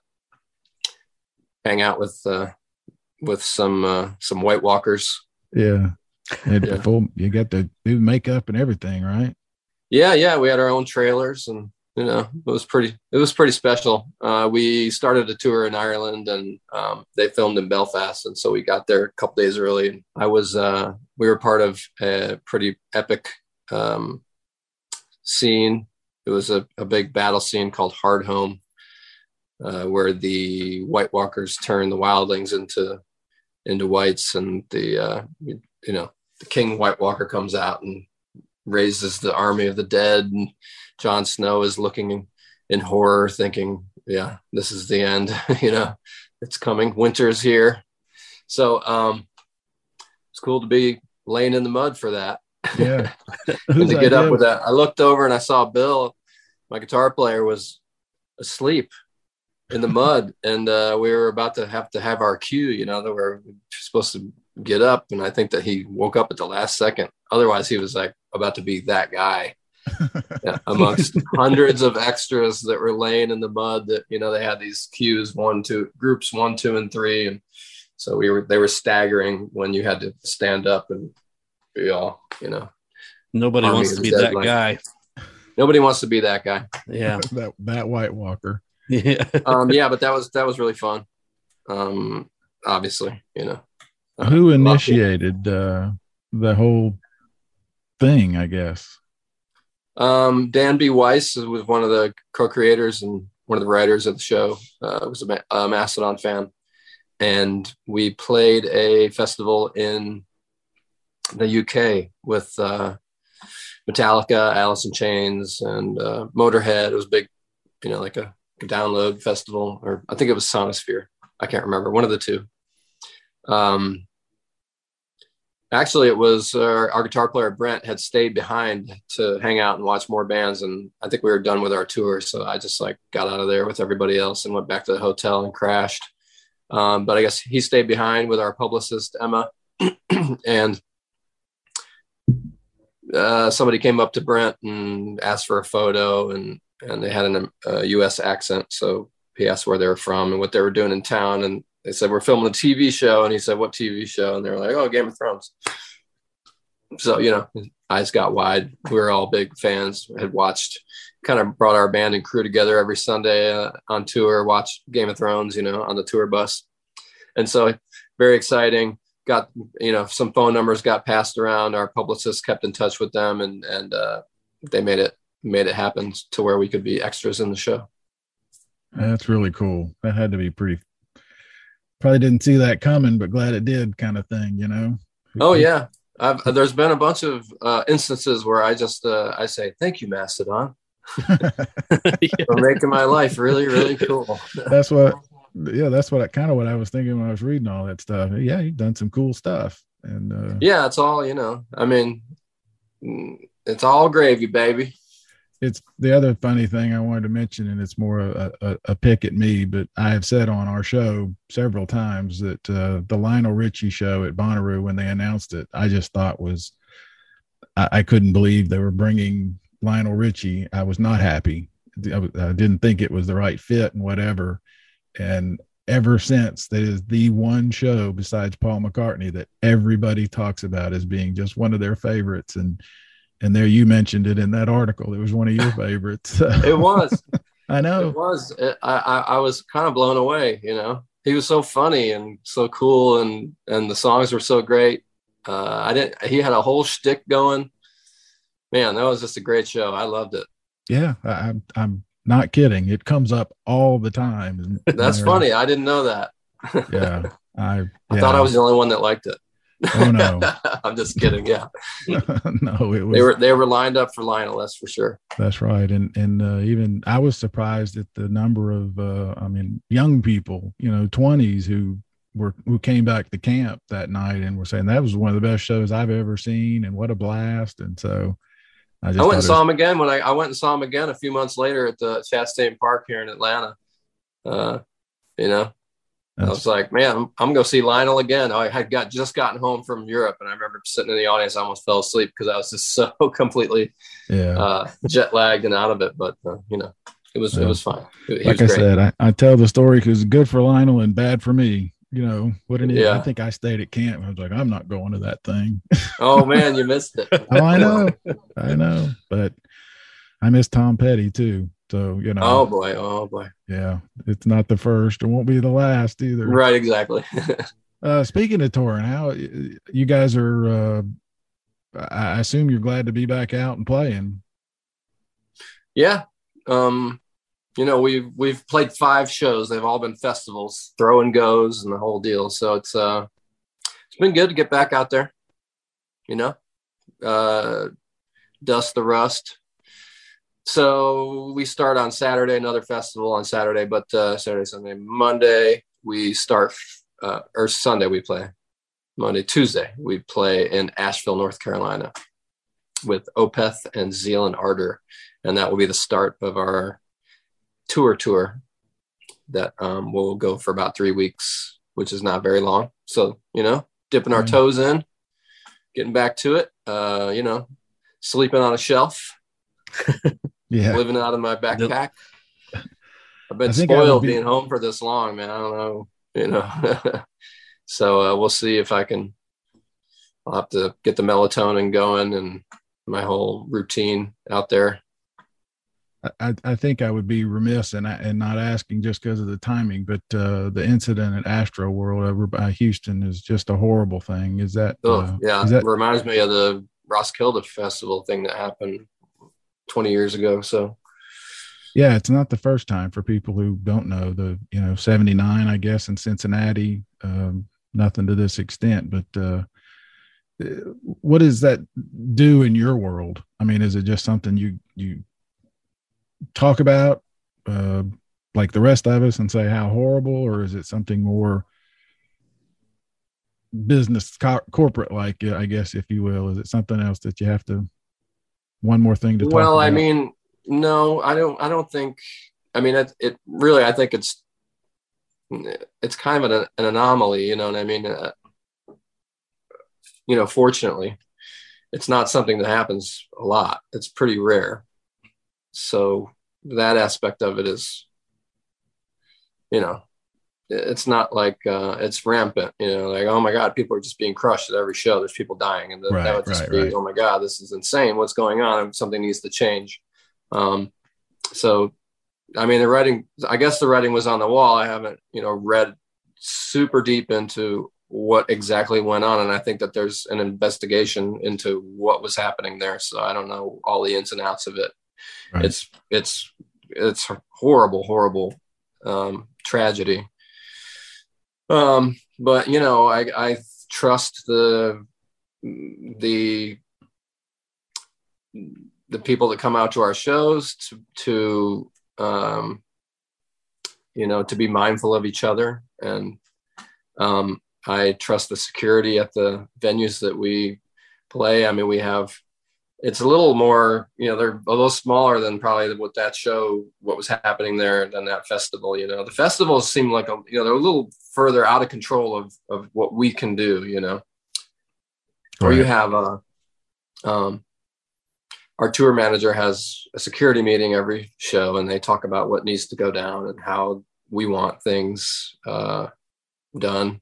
hang out with uh, with some uh, some White Walkers. Yeah. And Yeah. full, you got to do makeup and everything, right? Yeah, yeah, we had our own trailers, and you know, it was pretty it was pretty special. Uh, we started a tour in Ireland, and um, they filmed in Belfast, and so we got there a couple days early. And I was uh, we were part of a pretty epic um, scene. It was a, a big battle scene called Hard Home, uh, where the White Walkers turn the wildlings into into whites, and the uh, you, you know the King White Walker comes out and raises the army of the dead, and Jon Snow is looking in, in horror, thinking, yeah, this is the end. You know, it's coming. Winter's here. So um, it's cool to be laying in the mud for that. Yeah. And to get up with that. I looked over and I saw Bill, my guitar player, was asleep in the mud. And uh, we were about to have to have our cue, you know, that we we're supposed to get up. And I think that he woke up at the last second. Otherwise, he was like about to be that guy. Yeah, amongst hundreds of extras that were laying in the mud that, you know, they had these cues, one, two, groups one, two, and three. And so we were, they were staggering when you had to stand up and be all, you know. Nobody wants to be that guy. Nobody wants to be that guy. Yeah. that, that White Walker. Yeah. um, yeah, but that was, that was really fun. Um, obviously, you know. Uh, Who initiated uh, the whole thing, I guess? Um, Dan B. Weiss was one of the co-creators and one of the writers of the show. Uh, was a, a Mastodon fan. And we played a festival in the U K with uh, Metallica, Alice in Chains, and uh, Motorhead. It was big, you know, like a, a download festival, or I think it was Sonosphere. I can't remember, one of the two. Um, actually, it was uh, our guitar player, Brent, had stayed behind to hang out and watch more bands. And I think we were done with our tour. So I just like got out of there with everybody else and went back to the hotel and crashed. Um, but I guess he stayed behind with our publicist, Emma. And uh, somebody came up to Brent and asked for a photo, and, and they had an, a U S accent. So he asked where they were from and what they were doing in town. And they said, we're filming a T V show. And he said, what T V show? And they were like, oh, Game of Thrones. So, you know, his eyes got wide. We were all big fans, had watched, kind of brought our band and crew together every Sunday uh, on tour, watched Game of Thrones, you know, on the tour bus. And so very exciting. Got, you know, some phone numbers got passed around. Our publicist kept in touch with them, and, and uh, they made it, made it happen to where we could be extras in the show. That's really cool. That had to be pretty, probably didn't see that coming, but glad it did, kind of thing, you know? Oh yeah. I've, there's been a bunch of uh, instances where I just, uh, I say, thank you, Mastodon, for making my life really, really cool. That's what, yeah, that's what I kind of what I was thinking when I was reading all that stuff. Yeah, you've done some cool stuff. And uh, yeah, it's all, you know, I mean, it's all gravy, baby. It's the other funny thing I wanted to mention, and it's more a, a, a pick at me, but I have said on our show several times that uh, the Lionel Richie show at Bonnaroo, when they announced it, I just thought was, I, I couldn't believe they were bringing Lionel Richie. I was not happy. I, I didn't think it was the right fit and whatever. And ever since, that is the one show besides Paul McCartney that everybody talks about as being just one of their favorites. And And there, you mentioned it in that article. It was one of your favorites. It was. I know. It was. It, I, I I was kind of blown away. You know, he was so funny and so cool, and and the songs were so great. Uh, I didn't. He had a whole shtick going. Man, that was just a great show. I loved it. Yeah, I, I'm I'm not kidding. It comes up all the time. That's funny. I didn't know that. Yeah, I. I yeah. thought I was the only one that liked it. Oh no, I'm just kidding. Yeah, no, it was. They were they were lined up for Lionel. That's for sure. That's right, and and uh, even I was surprised at the number of, uh, I mean, young people, you know, twenties who were who came back to camp that night and were saying that was one of the best shows I've ever seen, and what a blast! And so I just I went and saw was, him again when I I went and saw him again a few months later at the Chastain Park here in Atlanta. Uh, you know. I was like, man, I'm, I'm going to go see Lionel again. I had got just gotten home from Europe, and I remember sitting in the audience. I almost fell asleep because I was just so completely yeah. uh, jet lagged and out of it. But uh, you know, it was yeah. it was fine. He like was I great. said, I, I tell the story because it's good for Lionel and bad for me. You know what? It is. Yeah. I think I stayed at camp. I was like, I'm not going to that thing. Oh man, you missed it. Oh, I know, I know, but I miss Tom Petty too. So, you know, oh boy, oh boy. Yeah, it's not the first. It won't be the last either. Right, exactly. uh, speaking of touring, how you guys are, uh, I assume you're glad to be back out and playing. Yeah. Um, you know, we've, we've played five shows. They've all been festivals, throw and goes and the whole deal. So it's, uh, it's been good to get back out there, you know, uh, dust the rust. so we start on Saturday, another festival on Saturday, but uh, Saturday, Sunday, Monday we start, uh, or Sunday we play. Monday, Tuesday we play in Asheville, North Carolina, with Opeth and Zeal and Ardor, and that will be the start of our tour tour that um, will go for about three weeks, which is not very long. So, you know, dipping our toes in, getting back to it, uh, you know, sleeping on a shelf, yeah, living out of my backpack. I've been spoiled be- being home for this long, man. I don't know, you know. So uh, we'll see if I can, I'll have to get the melatonin going and my whole routine out there. I, I think I would be remiss in, in not asking just because of the timing, but uh, the incident at Astro World over by Houston is just a horrible thing. Is that? Oh, uh, yeah. Is that- it reminds me of the Roskilde Festival thing that happened twenty years ago. So, yeah, it's not the first time for people who don't know. The, you know, seventy-nine, I guess, in Cincinnati, um, nothing to this extent, but uh, what does that do in your world? I mean, is it just something you, you talk about uh, like the rest of us and say how horrible, or is it something more business co- corporate, like, I guess, if you will? Is it something else that you have to, one more thing to talk well, about? I mean, no, I don't, I don't think, I mean, it, it really, I think it's, it's kind of an, an anomaly, you know what I mean? Uh, you know, fortunately, it's not something that happens a lot. It's pretty rare. So that aspect of it is, you know, it's not like uh, it's rampant, you know, like, oh my God, people are just being crushed at every show. There's people dying. And the, right, that would just right, be, right. oh my God, this is insane. What's going on? Something needs to change. Um, so, I mean, the writing, I guess the writing was on the wall. I haven't, you know, read super deep into what exactly went on. And I think that there's an investigation into what was happening there. So I don't know all the ins and outs of it. Right. It's, it's, it's horrible, horrible um, tragedy. Um, but, you know, I, I trust the, the, the people that come out to our shows to, to, um, you know, to be mindful of each other. And, um, I trust the security at the venues that we play. I mean, we have, it's a little more, you know, they're a little smaller than probably what that show, what was happening there than that festival. You know, the festivals seem like, a, you know, they're a little further out of control of, of what we can do, you know, right. Or you have a, um, our tour manager has a security meeting every show, and they talk about what needs to go down and how we want things uh, done.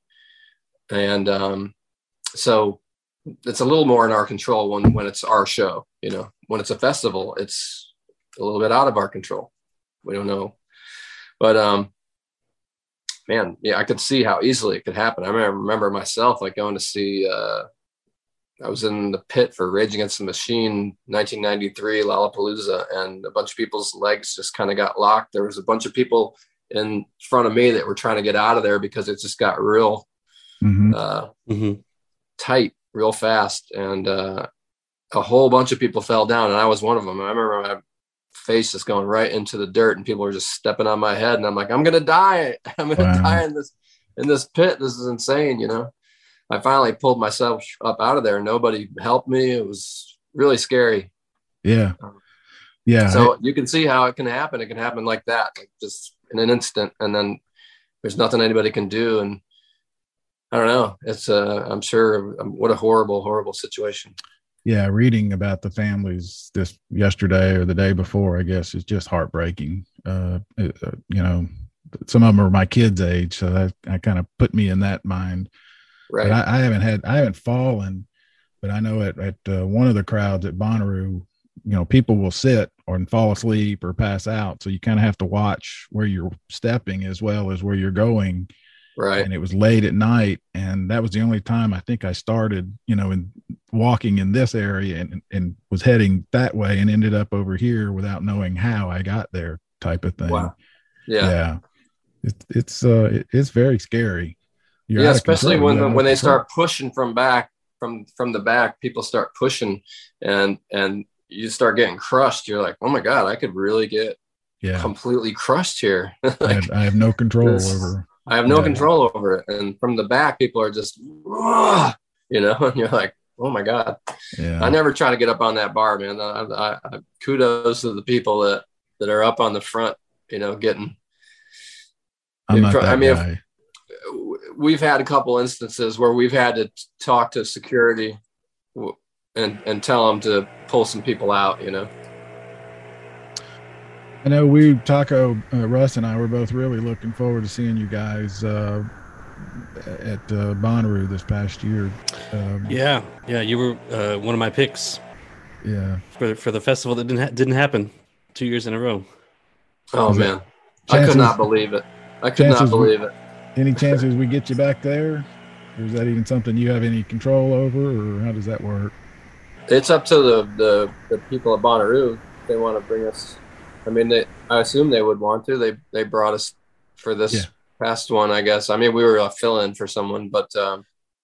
And um, so it's a little more in our control when, when it's our show, you know. When it's a festival, it's a little bit out of our control. We don't know. But, um, man, yeah, I could see how easily it could happen. I remember, remember myself, like, going to see uh, – I was in the pit for Rage Against the Machine, nineteen ninety-three, Lollapalooza, and a bunch of people's legs just kind of got locked. There was a bunch of people in front of me that were trying to get out of there because it just got real mm-hmm. Uh, mm-hmm. tight real fast. And uh, a whole bunch of people fell down, and I was one of them. I remember my face just going right into the dirt, and people were just stepping on my head. And I'm like, I'm going to die. I'm going to wow. die in this, in this pit. This is insane, you know? I finally pulled myself up out of there. Nobody helped me. It was really scary. Yeah. Yeah. So you can see how it can happen. It can happen like that, like just in an instant. And then there's nothing anybody can do. And I don't know. It's uh, I'm sure what a horrible, horrible situation. Yeah. Reading about the families this yesterday or the day before, I guess, is just heartbreaking. Uh, it, uh, you know, some of them are my kids' age. So that, that kind of put me in that mind. Right. But I, I haven't had, I haven't fallen, but I know at, at uh, one of the crowds at Bonnaroo, you know, people will sit or fall asleep or pass out. So you kind of have to watch where you're stepping as well as where you're going. Right. And it was late at night. And that was the only time I think I started, you know, in walking in this area and, and was heading that way and ended up over here without knowing how I got there, type of thing. Wow. Yeah. Yeah. It, it's, uh, it, it's very scary. You're yeah, especially when the, when they start pushing from back from from the back, people start pushing, and and you start getting crushed. You're like, oh my God, I could really get yeah. completely crushed here. like, I, have, I have no control this, over. I have no yeah. control over it. And from the back, people are just, you know, and you're like, oh my God. Yeah. I never try to get up on that bar, man. I, I, I kudos to the people that, that are up on the front, you know, getting, I'm not that I mean, guy. If, we've had a couple instances where we've had to talk to security and, and tell them to pull some people out, you know? I know we, Taco, uh, Russ and I were both really looking forward to seeing you guys uh, at uh, Bonnaroo this past year. Um, yeah, yeah, you were uh, one of my picks. Yeah, for for the festival that didn't ha- didn't happen two years in a row. Oh man, chances, I could not believe it. I could not believe we, it. Any chances we get you back there, or is that even something you have any control over, or how does that work? It's up to the the, the people at Bonnaroo. If they want to bring us. I mean, they, I assume they would want to. They they brought us for this yeah. past one, I guess. I mean, we were a fill-in for someone, but um,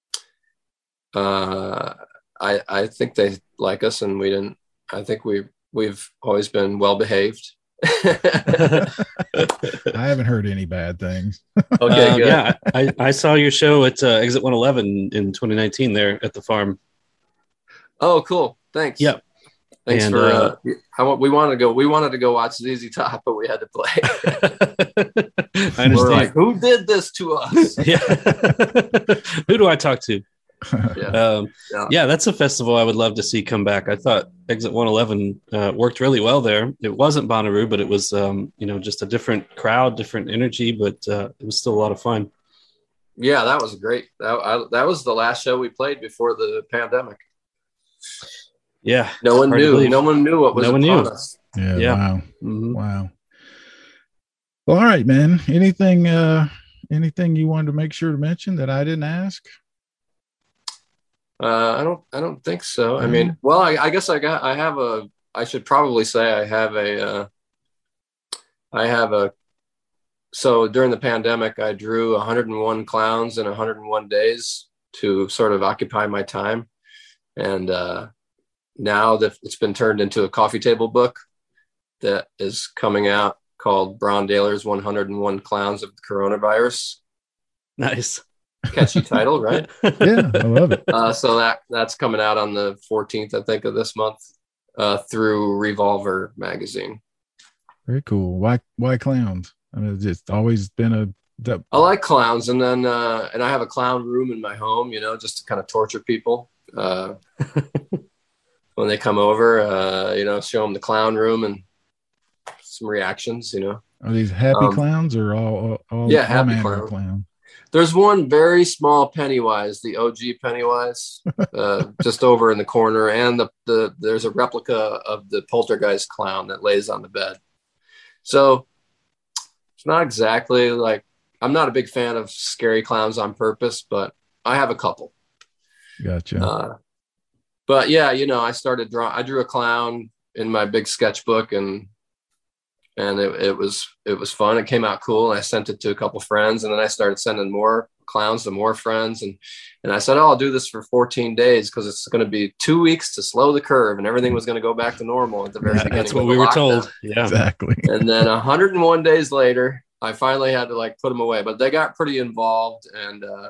uh, I I think they like us, and we didn't. I think we we've always been well behaved. I haven't heard any bad things. Okay, uh, yeah, I, I saw your show at uh, Exit one eleven in twenty nineteen there at the farm. Oh, cool! Thanks. Yep. Thanks and, for. Uh, uh, I, we wanted to go. We wanted to go watch Z Z Top, but we had to play. I understand. We're like, who did this to us? Yeah. Who do I talk to? Yeah. Um, yeah. yeah, that's a festival I would love to see come back. I thought Exit one eleven uh, worked really well there. It wasn't Bonnaroo, but it was, um, you know, just a different crowd, different energy, but uh, it was still a lot of fun. Yeah, that was great. That, I, that was the last show we played before the pandemic. Yeah, no one knew. No one knew what was no upon one knew. us. Yeah, yeah. Wow, mm-hmm. wow. Well, all right, man. Anything, uh, anything you wanted to make sure to mention that I didn't ask? Uh, I don't. I don't think so. Mm-hmm. I mean, well, I, I guess I got. I have a. I should probably say I have a. Uh, I have a. So during the pandemic, I drew one hundred one clowns in one hundred one days to sort of occupy my time, and. uh Now that it's been turned into a coffee table book that is coming out called Braun Daler's one hundred one Clowns of the Coronavirus. Nice. Catchy title, right? Yeah, I love it. Uh, so that that's coming out on the fourteenth, I think, of this month uh, through Revolver magazine. Very cool. Why why clowns? I mean, it's always been a that... I like clowns, and then uh, and I have a clown room in my home, you know, just to kind of torture people. Uh When they come over, uh, you know, show them the clown room and some reactions, you know. Are these happy um, clowns or all? all yeah, all happy clown. clown. There's one very small Pennywise, the O G Pennywise, uh, just over in the corner, and the the there's a replica of the Poltergeist clown that lays on the bed. So it's not exactly like I'm not a big fan of scary clowns on purpose, but I have a couple. Gotcha. Uh, But yeah, you know, I started drawing. I drew a clown in my big sketchbook, and and it, it was it was fun. It came out cool. And I sent it to a couple friends, and then I started sending more clowns to more friends, and and I said, "Oh, I'll do this for fourteen days because it's going to be two weeks to slow the curve, and everything was going to go back to normal at the very yeah, beginning." That's what we were lockdown. told. Yeah, exactly. And then one hundred one days later, I finally had to like put them away, but they got pretty involved, and. uh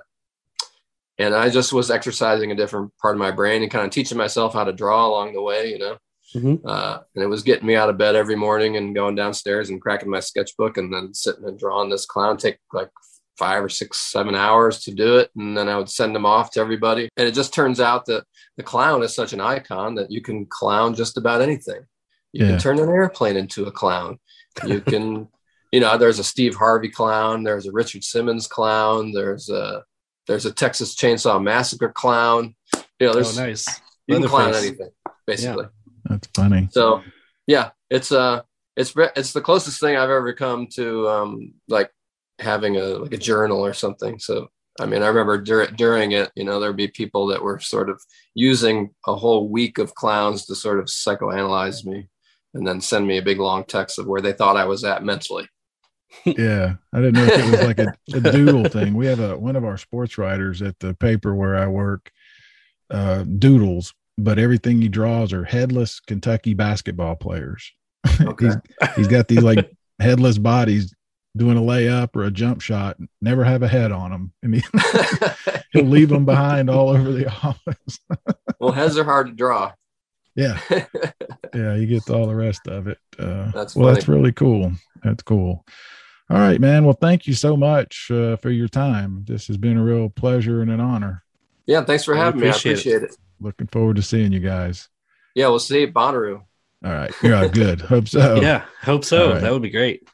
And I just was exercising a different part of my brain and kind of teaching myself how to draw along the way, you know. Mm-hmm. Uh, and it was getting me out of bed every morning and going downstairs and cracking my sketchbook and then sitting and drawing this clown. Take like five or six, seven hours to do it. And then I would send them off to everybody. And it just turns out that the clown is such an icon that you can clown just about anything. You yeah. can turn an airplane into a clown. You can, you know, there's a Steve Harvey clown. There's a Richard Simmons clown. There's a, There's a Texas Chainsaw Massacre clown. You know, there's oh, nice. You can clown anything, basically. Yeah. That's funny. So, yeah, it's uh, it's it's the closest thing I've ever come to um, like having a like a journal or something. So, I mean, I remember dur- during it, you know, there'd be people that were sort of using a whole week of clowns to sort of psychoanalyze me, and then send me a big long text of where they thought I was at mentally. Yeah, I didn't know if it was like a, a doodle thing. We have a one of our sports writers at the paper where I work uh doodles but everything he draws are headless Kentucky basketball players. Okay. he's, he's got these like headless bodies doing a layup or a jump shot, never have a head on them. And he, he'll leave them behind all over the office. Well, heads are hard to draw. Yeah. Yeah. You get all the rest of it. Uh, That's well, funny. that's really cool. That's cool. All right, man. Well, thank you so much uh, for your time. This has been a real pleasure and an honor. Yeah. Thanks for I having me. I appreciate it. appreciate it. Looking forward to seeing you guys. Yeah. We'll see you at Bonnaroo. All right. Yeah, good. Hope so. Yeah, hope so. All right. That would be great.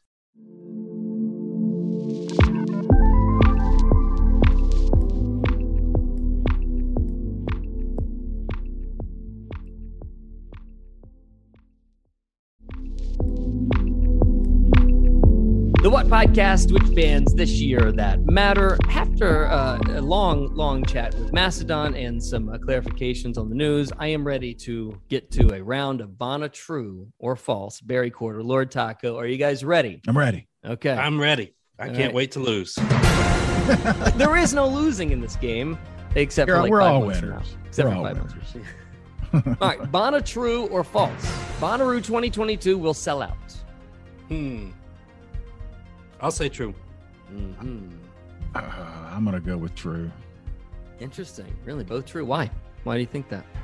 The What Podcast, which bands this year that matter. After uh, a long, long chat with Mastodon and some uh, clarifications on the news, I am ready to get to a round of Bona True or False. Barry Quarter, Lord Taco, are you guys ready? I'm ready. Okay. I'm ready. I All can't right. wait to lose. There is no losing in this game, except We're- for like we're five all months from winners. now. Except We're for all five winners. months. All right, Bona True or False? Bonnaroo twenty twenty-two will sell out. Hmm. I'll say true. Mm-hmm. Uh, I'm going to go with true. Interesting. Really, both true. Why? Why do you think that?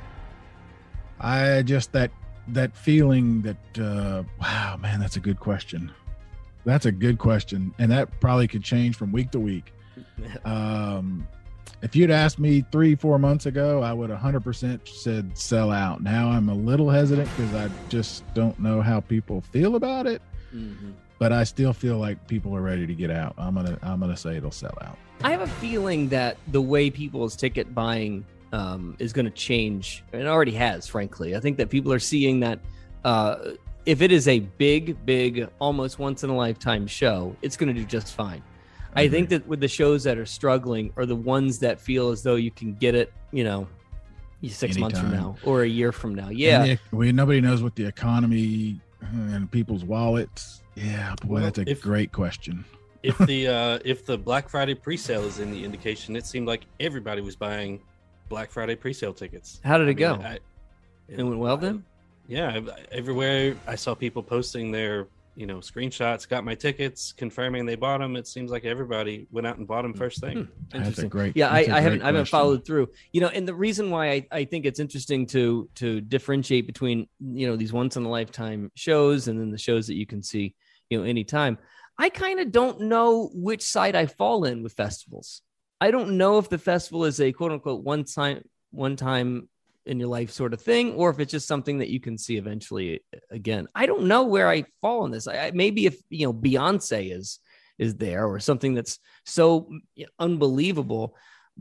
I just that that feeling that uh wow, man, that's a good question. That's a good question, and that probably could change from week to week. Um, if you'd asked me three, four months ago, I would one hundred percent said sell out. Now I'm a little hesitant because I just don't know how people feel about it, Mm-hmm. but I still feel like people are ready to get out. I'm gonna I'm gonna say it'll sell out. I have a feeling that the way people's ticket buying um, is going to change, and it already has, frankly. I think that people are seeing that uh, if it is a big, big, almost once in a lifetime show, it's going to do just fine. I agree. think that with the shows that are struggling are the ones that feel as though you can get it, you know, six months from Anytime. now or a year from now. Yeah. And the- we nobody knows what the economy and people's wallets. Yeah, boy, Well, that's a if- great question. If the uh, if the Black Friday presale is in the indication, it seemed like everybody was buying Black Friday presale tickets. How did it I mean, go? I- It went well then? Yeah, I- everywhere I saw people posting their, you know, screenshots, got my tickets, confirming they bought them. It seems like everybody went out and bought them first thing. Hmm. That's a Interesting. great. Yeah, I, that's a I haven't great I haven't question. followed through. You know, and the reason why I, I think it's interesting to to differentiate between, you know, these once in a lifetime shows and then the shows that you can see, you know, anytime. I kind of don't know which side I fall in with festivals. I don't know if the festival is a quote unquote one time one time in your life sort of thing, or if it's just something that you can see eventually again. I don't know where I fall on this. I, I maybe if, you know, Beyonce is is there or something that's so unbelievable.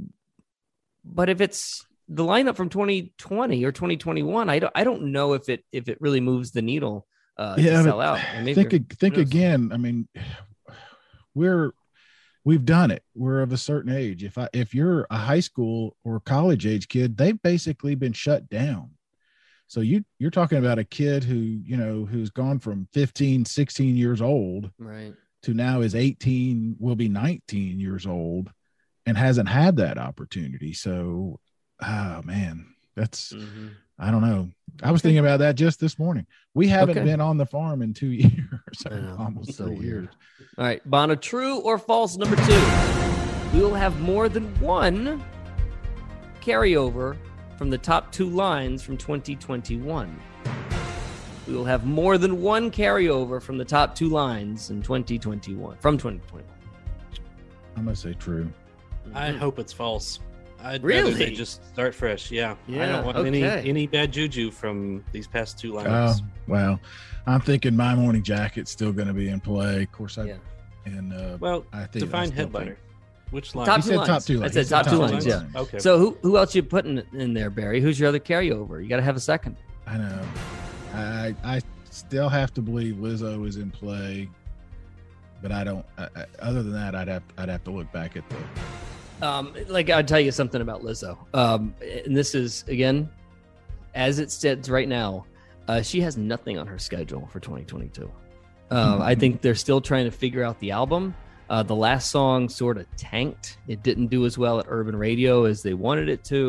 But if it's the lineup from twenty twenty or twenty twenty-one, I don't I don't know if it if it really moves the needle uh, Yeah, to sell but out. And maybe think you're- think who knows? again. I mean, we're we've done it. We're of a certain age. If I if you're a high school or college age kid, they've basically been shut down. So you you're talking about a kid who, you know, who's gone from fifteen, sixteen years old Right. to now is eighteen, will be nineteen years old, and hasn't had that opportunity. So, oh man, that's Mhm. I don't know. I was thinking about that just this morning. We haven't Okay. been on the farm in two years, I know. almost So three weird. years. All right, Bono, true or false? Number two, we will have more than one carryover from the top two lines from twenty twenty-one. We will have more than one carryover from the top two lines in twenty twenty-one, from twenty twenty-one. I'm gonna say true. I hope it's false. I'd Really? rather they just start fresh. Yeah, I Yeah, don't want any okay. any bad juju from these past two Oh lineups. well, I'm thinking My Morning Jacket's still going to be in play. Of course, I Yeah. and uh, well, I think define I still headliner. think- Which line? Top He two said lines. top two I lines. said He said top, top two two lines. lines. Yeah. Okay. So who who else you putting in there, Barry? Who's your other carryover? You got to have a second. I know. I I still have to believe Lizzo is in play, but I don't. I, I, other than that, I'd have I'd have to look back at the. Um, like I'll tell you something about Lizzo. Um, and this is again, as it stands right now, uh, she has nothing on her schedule for twenty twenty-two. Uh, I think they're still trying to figure out the album. Uh, the last song sort of tanked. It didn't do as well at Urban Radio as they wanted it to.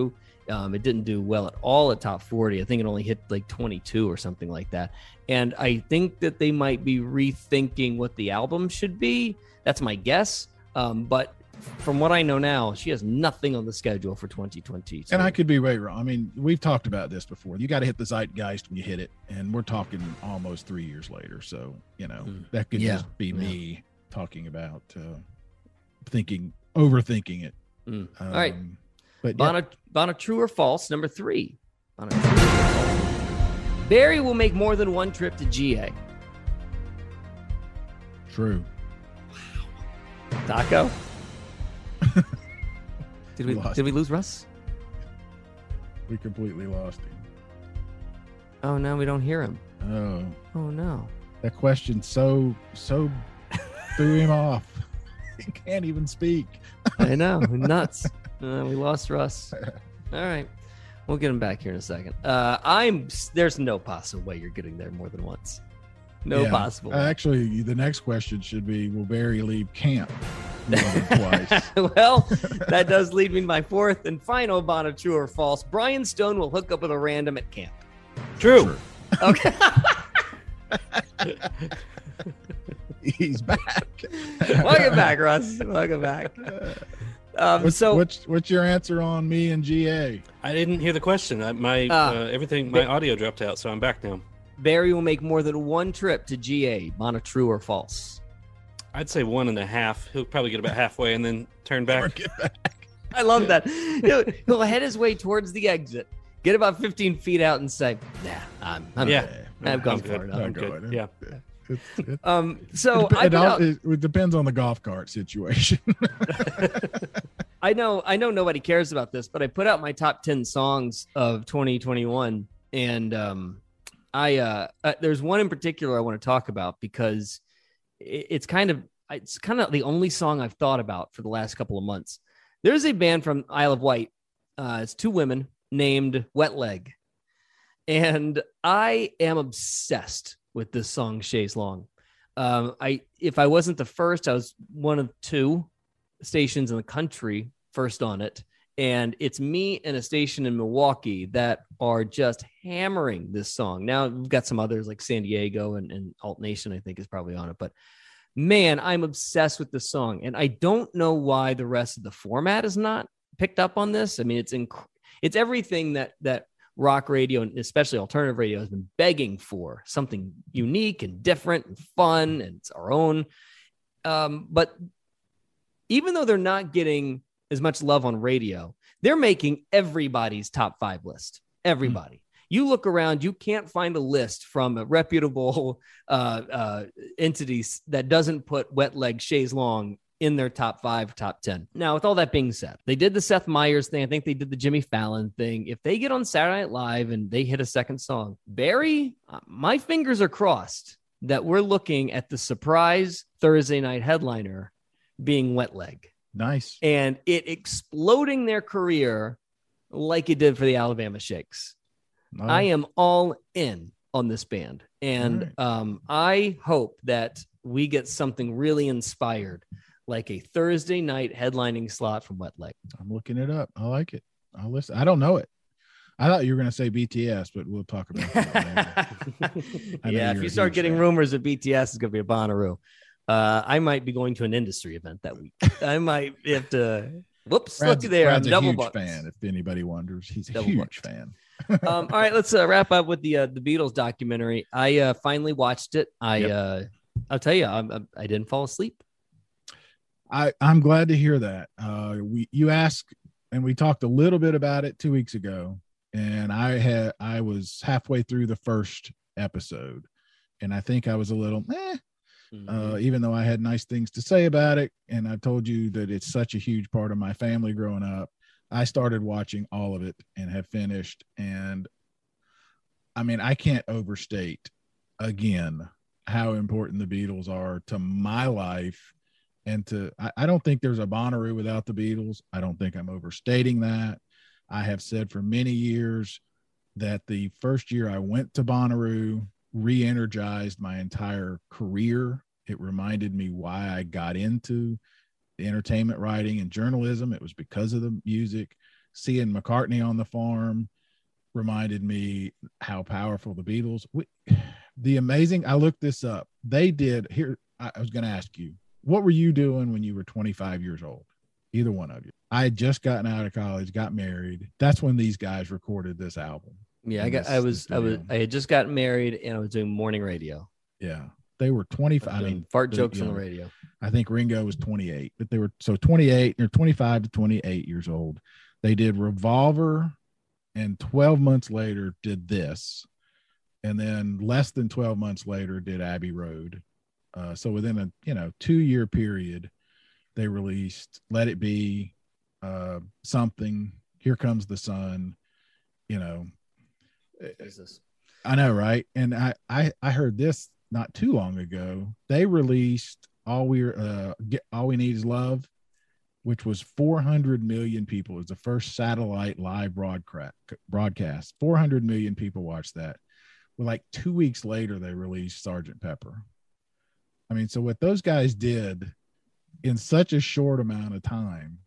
Um, it didn't do well at all at top forty. I think it only hit like twenty-two or something like that. And I think that they might be rethinking what the album should be. That's my guess. Um, but from what I know now, she has nothing on the schedule for twenty twenty. And I could be way wrong. I mean, we've talked about this before. You got to hit the zeitgeist when you hit it. And we're talking almost three years later. So, you know, mm. that could yeah. just be yeah. me talking about uh, thinking, overthinking it. Mm. Um, All right. But Bonna, yeah. Bonna, true or false? Number three. Bonna, true or false? Barry will make more than one trip to G A. True. Wow. Taco? did we lost did we him. lose Russ? We completely lost him. Oh, now we don't hear him. Oh. Oh no. That question so so threw him off. He can't even speak. I know. Nuts. Uh, we lost Russ. All right. We'll get him back here in a second. Uh, I'm there's no possible way you're getting there more than once. No yeah. possible. Uh, actually, the next question should be, will Barry leave camp more than twice? Well, that does lead me to my fourth and final Bonna, true or false. Brian Stone will hook up with a random at camp. True. True. Okay. He's back. Welcome back, Russ. Welcome back. Um, what's, so, what's what's your answer on me and G A? I didn't hear the question. I, my uh, uh, everything, my audio dropped out, so I'm back now. Barry will make more than one trip to G A. Bonna, true or false? I'd say one and a half. He'll probably get about halfway and then turn back. Get back. I love that. He'll, he'll head his way towards the exit, get about fifteen feet out, and say, "Nah, I'm, I'm yeah, good. I've gone far enough. I'm good. Yeah." It's, it's, um, so it, it, all, it, it depends on the golf cart situation. I know, I know nobody cares about this, but I put out my top ten songs of twenty twenty-one, and um, I uh, uh, there's one in particular I want to talk about because it, it's kind of it's kind of the only song I've thought about for the last couple of months. There's a band from Isle of Wight. Uh, it's two women named Wet Leg, and I am obsessed with this song, Chaise Long. Um, I if I wasn't the first, I was one of two stations in the country first on it. And it's me and a station in Milwaukee that are just hammering this song. Now we've got some others like San Diego and, and Alt Nation, I think, is probably on it. But man, I'm obsessed with this song. And I don't know why the rest of the format is not picked up on this. I mean, it's inc- it's everything that that rock radio and especially alternative radio has been begging for, something unique and different and fun, and it's our own. Um, but even though they're not getting as much love on radio, they're making everybody's top five list. Everybody. Mm-hmm. You look around, you can't find a list from a reputable uh, uh, entities that doesn't put Wet Leg Chaise Long in their top five, top ten. Now, with all that being said, they did the Seth Meyers thing. I think they did the Jimmy Fallon thing. If they get on Saturday Night Live and they hit a second song, Barry, uh, my fingers are crossed that we're looking at the surprise Thursday night headliner being Wet Leg. Nice. And it exploding their career like it did for the Alabama Shakes. Nice. I am all in on this band. And right. um, I hope that we get something really inspired, like a Thursday night headlining slot from Wet Leg. I'm looking it up. I like it. I'll listen. I don't know it. I thought you were going to say B T S, but we'll talk about that later. Yeah, if you start getting fan. rumors that B T S is going to be a Bonnaroo, uh, I might be going to an industry event that week. I might have to. Whoops, Brad's, look there. Brad's I'm a double huge bucks. fan. If anybody wonders, he's a double huge bucks. fan. um, all right, let's uh, wrap up with the uh, the Beatles documentary. I uh, finally watched it. I yep. uh, I'll tell you, I, I didn't fall asleep. I, I'm glad to hear that. Uh, we you asked, and we talked a little bit about it two weeks ago, and I had I was halfway through the first episode, and I think I was a little eh, mm-hmm. uh, even though I had nice things to say about it, and I told you that it's such a huge part of my family growing up. I started watching all of it and have finished, and I mean I can't overstate again how important the Beatles are to my life. And to, I, I don't think there's a Bonnaroo without the Beatles. I don't think I'm overstating that. I have said for many years that the first year I went to Bonnaroo re-energized my entire career. It reminded me why I got into the entertainment writing and journalism. It was because of the music. seeing McCartney on the farm reminded me how powerful the Beatles. We, the amazing. I looked this up. They did here. I, I was going to ask you, what were you doing when you were twenty-five years old? Either one of you. I had just gotten out of college, got married. That's when these guys recorded this album. Yeah, I got. This, I was. I was. I had just gotten married, and I was doing morning radio. Yeah, they were twenty-five. I mean, fart the, jokes you on know, the radio. I think Ringo was twenty-eight, but they were so twenty-eight. They're twenty-five to twenty-eight years old. They did Revolver, and twelve months later did this, and then less than twelve months later did Abbey Road. Uh, so within a you know two year period, they released Let It Be, uh, Something, Here Comes the Sun. You know, Jesus. I know, right? And I I I heard this not too long ago. They released All We uh Get All We Need Is Love, which was four hundred million people. It was the first satellite live broadcast. Broadcast. four hundred million people watched that. Well, like two weeks later, they released Sergeant Pepper. I mean, so what those guys did in such a short amount of time,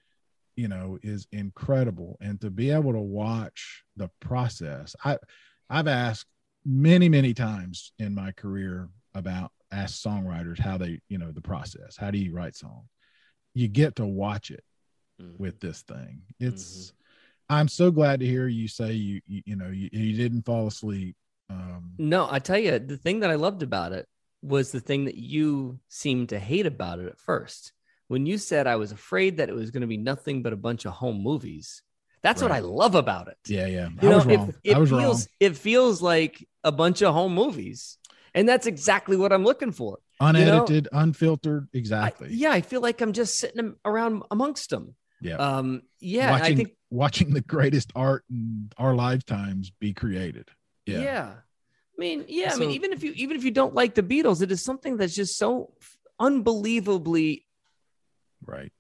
you know, is incredible. And to be able to watch the process, I, I've asked many, many times in my career about ask songwriters how they, you know, the process. How do you write songs? You get to watch it mm-hmm. with this thing. It's, mm-hmm. I'm so glad to hear you say you, you, you know, you, you didn't fall asleep. Um, no, I tell you, the thing that I loved about it was the thing that you seemed to hate about it at first. When you said I was afraid that it was going to be nothing but a bunch of home movies. That's right. What I love about it. Yeah, yeah. You I know, was wrong. It, it I was feels, wrong. It feels like a bunch of home movies. And that's exactly what I'm looking for. Unedited, you know? Unfiltered. Exactly. I, yeah, I feel like I'm just sitting around amongst them. Yeah. Um, yeah. Watching, I think watching the greatest art in our lifetimes be created. Yeah. Yeah. I mean, yeah, So, I mean, even if you even if you don't like the Beatles, it is something that's just so unbelievably right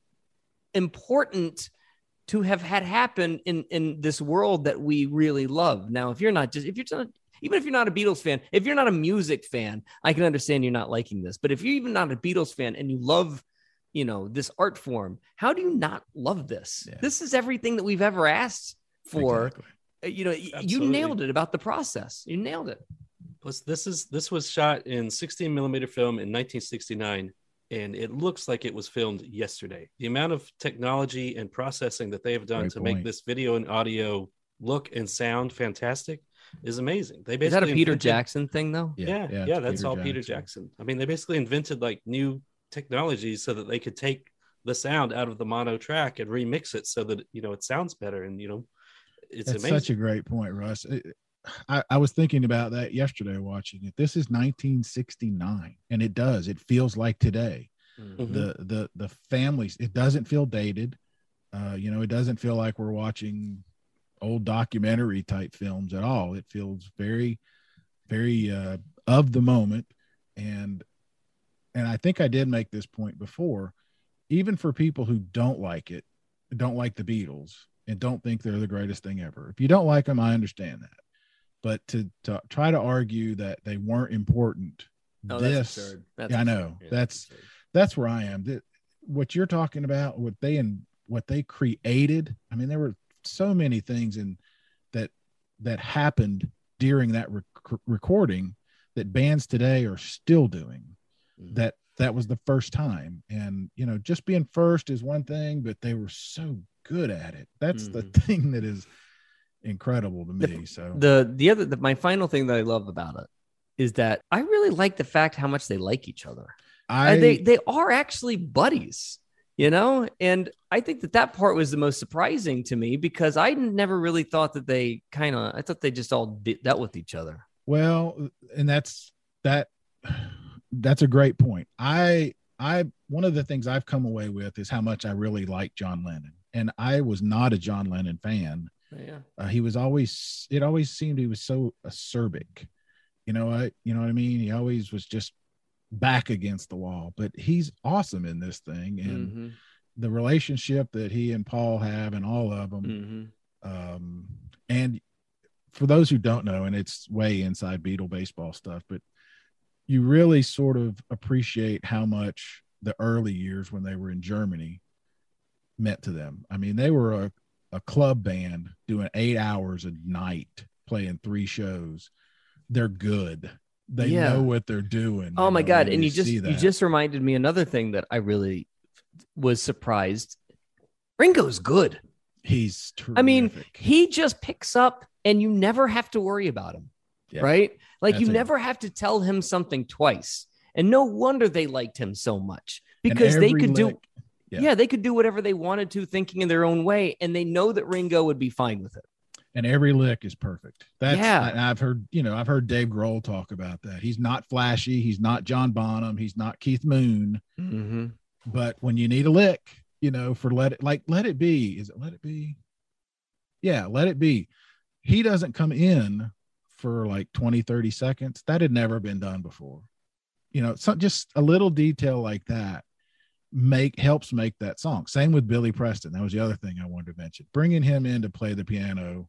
important to have had happen in in this world that we really love. Now, if you're not just if you're not even if you're not a Beatles fan, if you're not a music fan, I can understand you're not liking this. But if you're even not a Beatles fan and you love, you know, this art form, how do you not love this? Yeah. This is everything that we've ever asked for. Exactly. You know, Absolutely. You nailed it about the process. You nailed it. Plus, this is this was shot in sixteen millimeter film in nineteen sixty-nine, and it looks like it was filmed yesterday. The amount of technology and processing that they have done Great to point. make this video and audio look and sound fantastic is amazing. They Is basically that a Peter invented, Jackson thing, though? Yeah, yeah, yeah, yeah that's Peter all Jackson. Peter Jackson. I mean, they basically invented like new technologies so that they could take the sound out of the mono track and remix it so that you know it sounds better. And you know, it's That's amazing. such a great point, Russ. It, I, I was thinking about that yesterday watching it. This is nineteen sixty-nine, and it does. It feels like today. Mm-hmm. The the the families. It doesn't feel dated. Uh, you know, it doesn't feel like we're watching old documentary type films at all. It feels very, very uh, of the moment. And and I think I did make this point before. Even for people who don't like it, don't like the Beatles, and don't think they're the greatest thing ever. If you don't like them, I understand that. But to, to try to argue that they weren't important, Oh, this, that's absurd. That's yeah, I absurd. know Yeah, that's absurd. that's where I am. That, what you're talking about, what they and what they created. I mean, there were so many things in that that happened during that rec- recording that bands today are still doing. Mm-hmm. That that was the first time, and you know, just being first is one thing, but they were so good at it. That's mm-hmm. the thing that is incredible to me. The, so the the other the, my final thing that I love about it is that I really like the fact how much they like each other. I and they they are actually buddies, you know, and I think that that part was the most surprising to me because I never really thought that they kind of I thought they just all de- dealt with each other. Well, and that's that that's a great point. I I one of the things I've come away with is how much I really like John Lennon, and I was not a John Lennon fan. Yeah, uh, he was always. It always seemed he was so acerbic. You know what? You know what I mean? He always was just back against the wall. But he's awesome in this thing, and mm-hmm. the relationship that he and Paul have, and all of them. Mm-hmm. Um, and for those who don't know, and it's way inside Beatle baseball stuff, but you really sort of appreciate how much the early years when they were in Germany meant to them. I mean, they were a a club band doing eight hours a night, playing three shows. They're good. They Yeah. know what they're doing. Oh you my know, God. when And you just, see you that. just reminded me another thing that I really was surprised. Ringo's good. he's terrific. I mean, he just picks up and you never have to worry about him, Yeah. right? Like That's you it. never have to tell him something twice. And no wonder they liked him so much And because they every could do, lick- yeah. yeah. they could do whatever they wanted to, thinking in their own way. And they know that Ringo would be fine with it. and every lick is perfect. That's Yeah. and I've heard, you know, I've heard Dave Grohl talk about that. He's not flashy. He's not John Bonham. He's not Keith Moon. Mm-hmm. But when you need a lick, you know, for let it like let it be. Is it let it be? Yeah, let it be. He doesn't come in for like twenty, thirty seconds. That had never been done before. You know, so just a little detail like that make helps make that song. Same with Billy Preston. That was the other thing I wanted to mention. Bringing him in to play the piano,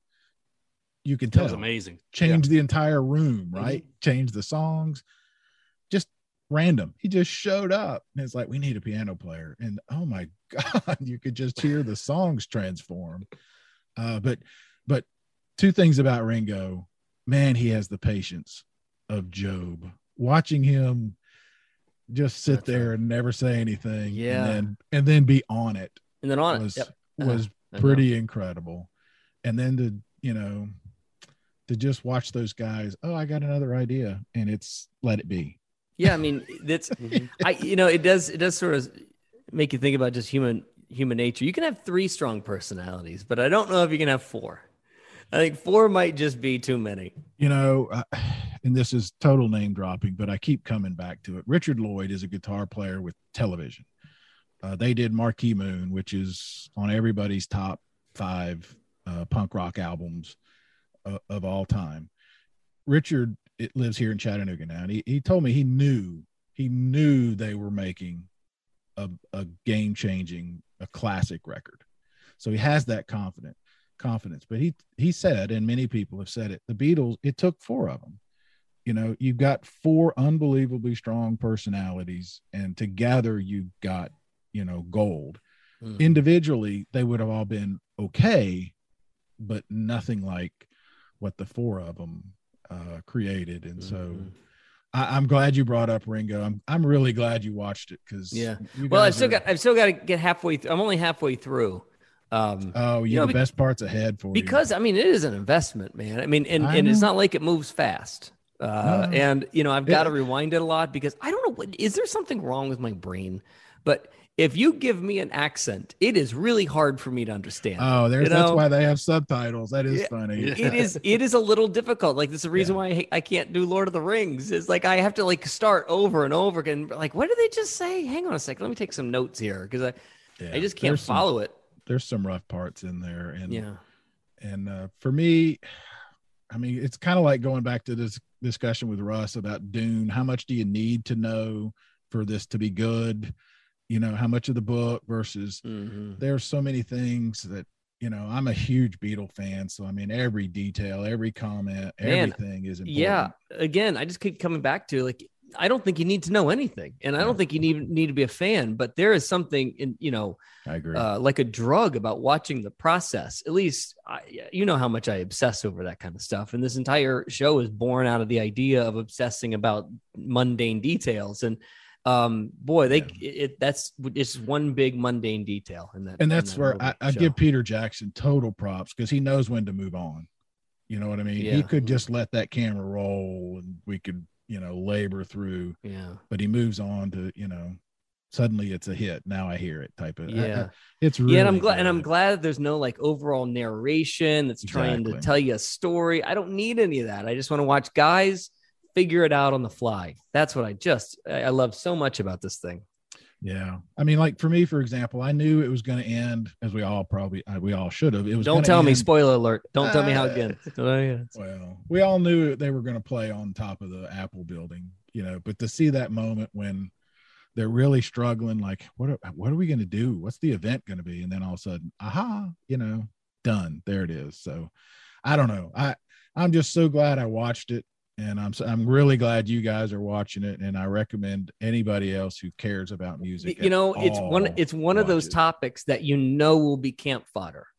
you could That tell was amazing. change the entire room, right? Change the songs, just random. He just showed up and it's like, we need a piano player. And oh my God, you could just hear the songs transform. Uh, but, but two things about Ringo, man, he has the patience of Job. Watching him just sit That's there right. and never say anything, Yeah. and then and then be on it And then on was it. Yep. was I know. pretty incredible. And then to, you know, to just watch those guys, oh, I got another idea, and it's let it be. Yeah, I mean, that's I you know, it does it does sort of make you think about just human human nature. You can have three strong personalities, but I don't know if you can have four. I think four might just be too many. You know, uh, and this is total name dropping, but I keep coming back to it. Richard Lloyd is a guitar player with television. Uh, they did Marquee Moon, which is on everybody's top five uh, punk rock albums uh, of all time. Richard it lives here in Chattanooga now, and he, he told me he knew he knew they were making a, a game changing, a classic record. So he has that confidence. confidence but he he said, and many people have said it, the Beatles, it took four of them. You know, you've got four unbelievably strong personalities, and together you've got, you know, gold. Mm. Individually they would have all been okay, but nothing like what the four of them uh created. And so Mhm. I, I'm glad you brought up Ringo. I'm I'm really glad you watched it, because Yeah. Well, I've still got I've still got to get halfway through. I'm only halfway through. Um oh you you know, know, the be- best part's ahead for you. because I mean it is an investment, man. I mean, and, I and it's know. not like it moves fast. Uh, No. and you know, I've got to It- rewind it a lot because I don't know what is there something wrong with my brain, but if you give me an accent, it is really hard for me to understand. Oh, there's you that's know? why they have subtitles. That is Yeah, funny. it is it is a little difficult. Like, this is the reason Yeah. why I, I can't do Lord of the Rings. It's like I have to like start over and over again. Like, what did they just say? Hang on a second, let me take some notes here because I Yeah. I just can't There's some- follow it. There's some rough parts in there, and Yeah. and uh, for me, I mean, it's kind of like going back to this discussion with Russ about Dune. How much do you need to know for this to be good? You know, how much of the book versus Mhm. there's so many things that, you know, I'm a huge Beatle fan. So, I mean, every detail, every comment, Man, everything is important. Yeah. Again, I just keep coming back to like I don't think you need to know anything, and I don't No. think you need need to be a fan. But there is something in you know. I agree. Uh, like a drug about watching the process. At least, I, you know how much I obsess over that kind of stuff. And this entire show is born out of the idea of obsessing about mundane details. And um, boy, they Yeah. it, it that's it's one big mundane detail. In that, and in that's that where movie I, I show. give Peter Jackson total props, because he knows when to move on. You know what I mean? Yeah. He could just let that camera roll and we could, you know, labor through, Yeah, but he moves on to, you know, suddenly it's a hit. Now I hear it type of, I- I- yeah. it's really Yeah, and I'm glad, and I'm good. glad there's no like overall narration that's trying to Exactly. tell you a story. I don't need any of that. I just want to watch guys figure it out on the fly. That's what I just I I love so much about this thing. Yeah. I mean, like for me, for example, I knew it was going to end, as we all probably, uh, we all should have. It was Don't gonna tell me, end- spoiler alert. Don't tell me how it Uh, ends. Oh, yeah. Well, we all knew they were going to play on top of the Apple building, you know, but to see that moment when they're really struggling, like, what are, what are we going to do? What's the event going to be? And then all of a sudden, aha, you know, done. There it is. So I don't know. I, I'm just so glad I watched it. And I'm so, I'm really glad you guys are watching it. And I recommend anybody else who cares about music. You know, at it's one all it's one of watch those it. topics that you know will be camp fodder.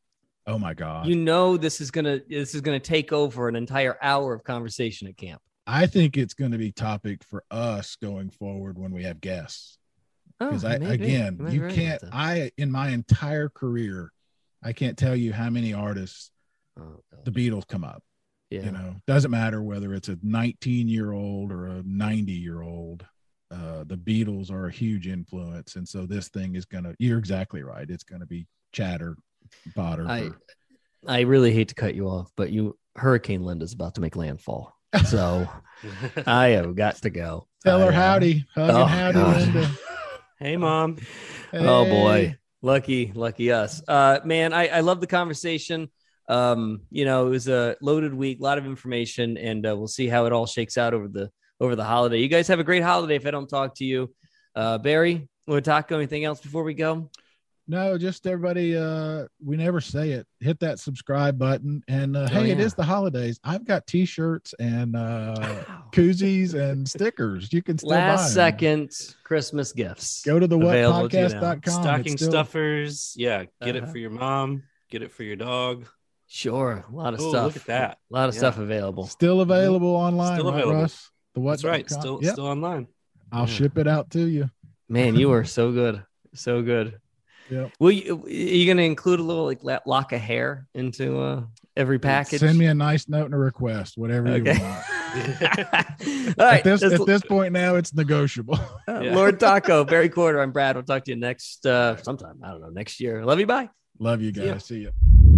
Oh my God. You know, this is going to, this is going to take over an entire hour of conversation at camp. I think it's going to be topic for us going forward when we have guests. Because oh, I, maybe. again, Maybe you right can't, I, in my entire career, I can't tell you how many artists oh, the Beatles come up. Yeah. You know, doesn't matter whether it's a nineteen year old or a ninety year old. Uh, the Beatles are a huge influence. And so this thing is going to, you're exactly right. It's going to be chatter, fodder. I, for, I really hate to cut you off, but you, Hurricane Linda's about to make landfall. So I have got to go. Tell her I, uh, howdy. Hug oh, and howdy, God. Linda. Hey, Mom. Oh Hey. boy. Lucky, lucky us. Uh, man, I, I love the conversation. Um, you know, it was a loaded week, a lot of information, and uh, we'll see how it all shakes out over the over the holiday. You guys have a great holiday if I don't talk to you. Uh, Barry, want to talk anything else before we go? No, just everybody. Uh, we never say it. Hit that subscribe button, and uh, Oh, hey, it yeah. is the holidays. I've got T-shirts and uh, Wow. koozies and stickers. You can still buy 'em. Last second Christmas gifts. Go to the what Available to you podcast dot com. Stocking It's still, stuffers. Yeah. Get Uh-huh. it for your mom. Get it for your dog. Sure, a lot of Oh, stuff. look at that. A lot of Yeah. stuff available. still available online. Still right, available. Russ? The what? That's right. dot com? Still, Yep. still online. I'll Yeah. ship it out to you. Man, you are so good, so good. Yep. Will you? Are you going to include a little like la- lock of hair into uh, every package? Send me a nice note and a request, whatever Okay. you want. All right. At this that's- at this point now, it's negotiable. uh, Yeah. Lord Taco, Barry Quarter. I'm Brad. We'll talk to you next uh, sometime. I don't know, next year. Love you. Bye. Love you See ya. guys. See you.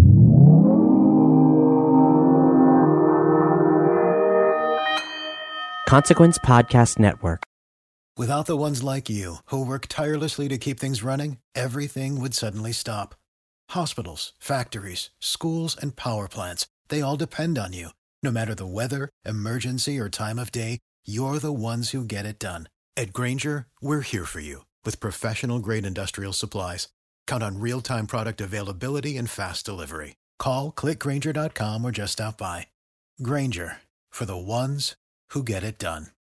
Consequence Podcast Network. Without the ones like you, who work tirelessly to keep things running, everything would suddenly stop. Hospitals, factories, schools, and power plants, they all depend on you. No matter the weather, emergency, or time of day, you're the ones who get it done. At Grainger, we're here for you with professional-grade industrial supplies. Count on real-time product availability and fast delivery. Call, click Grainger dot com, or just stop by. Grainger, for the ones who get it done.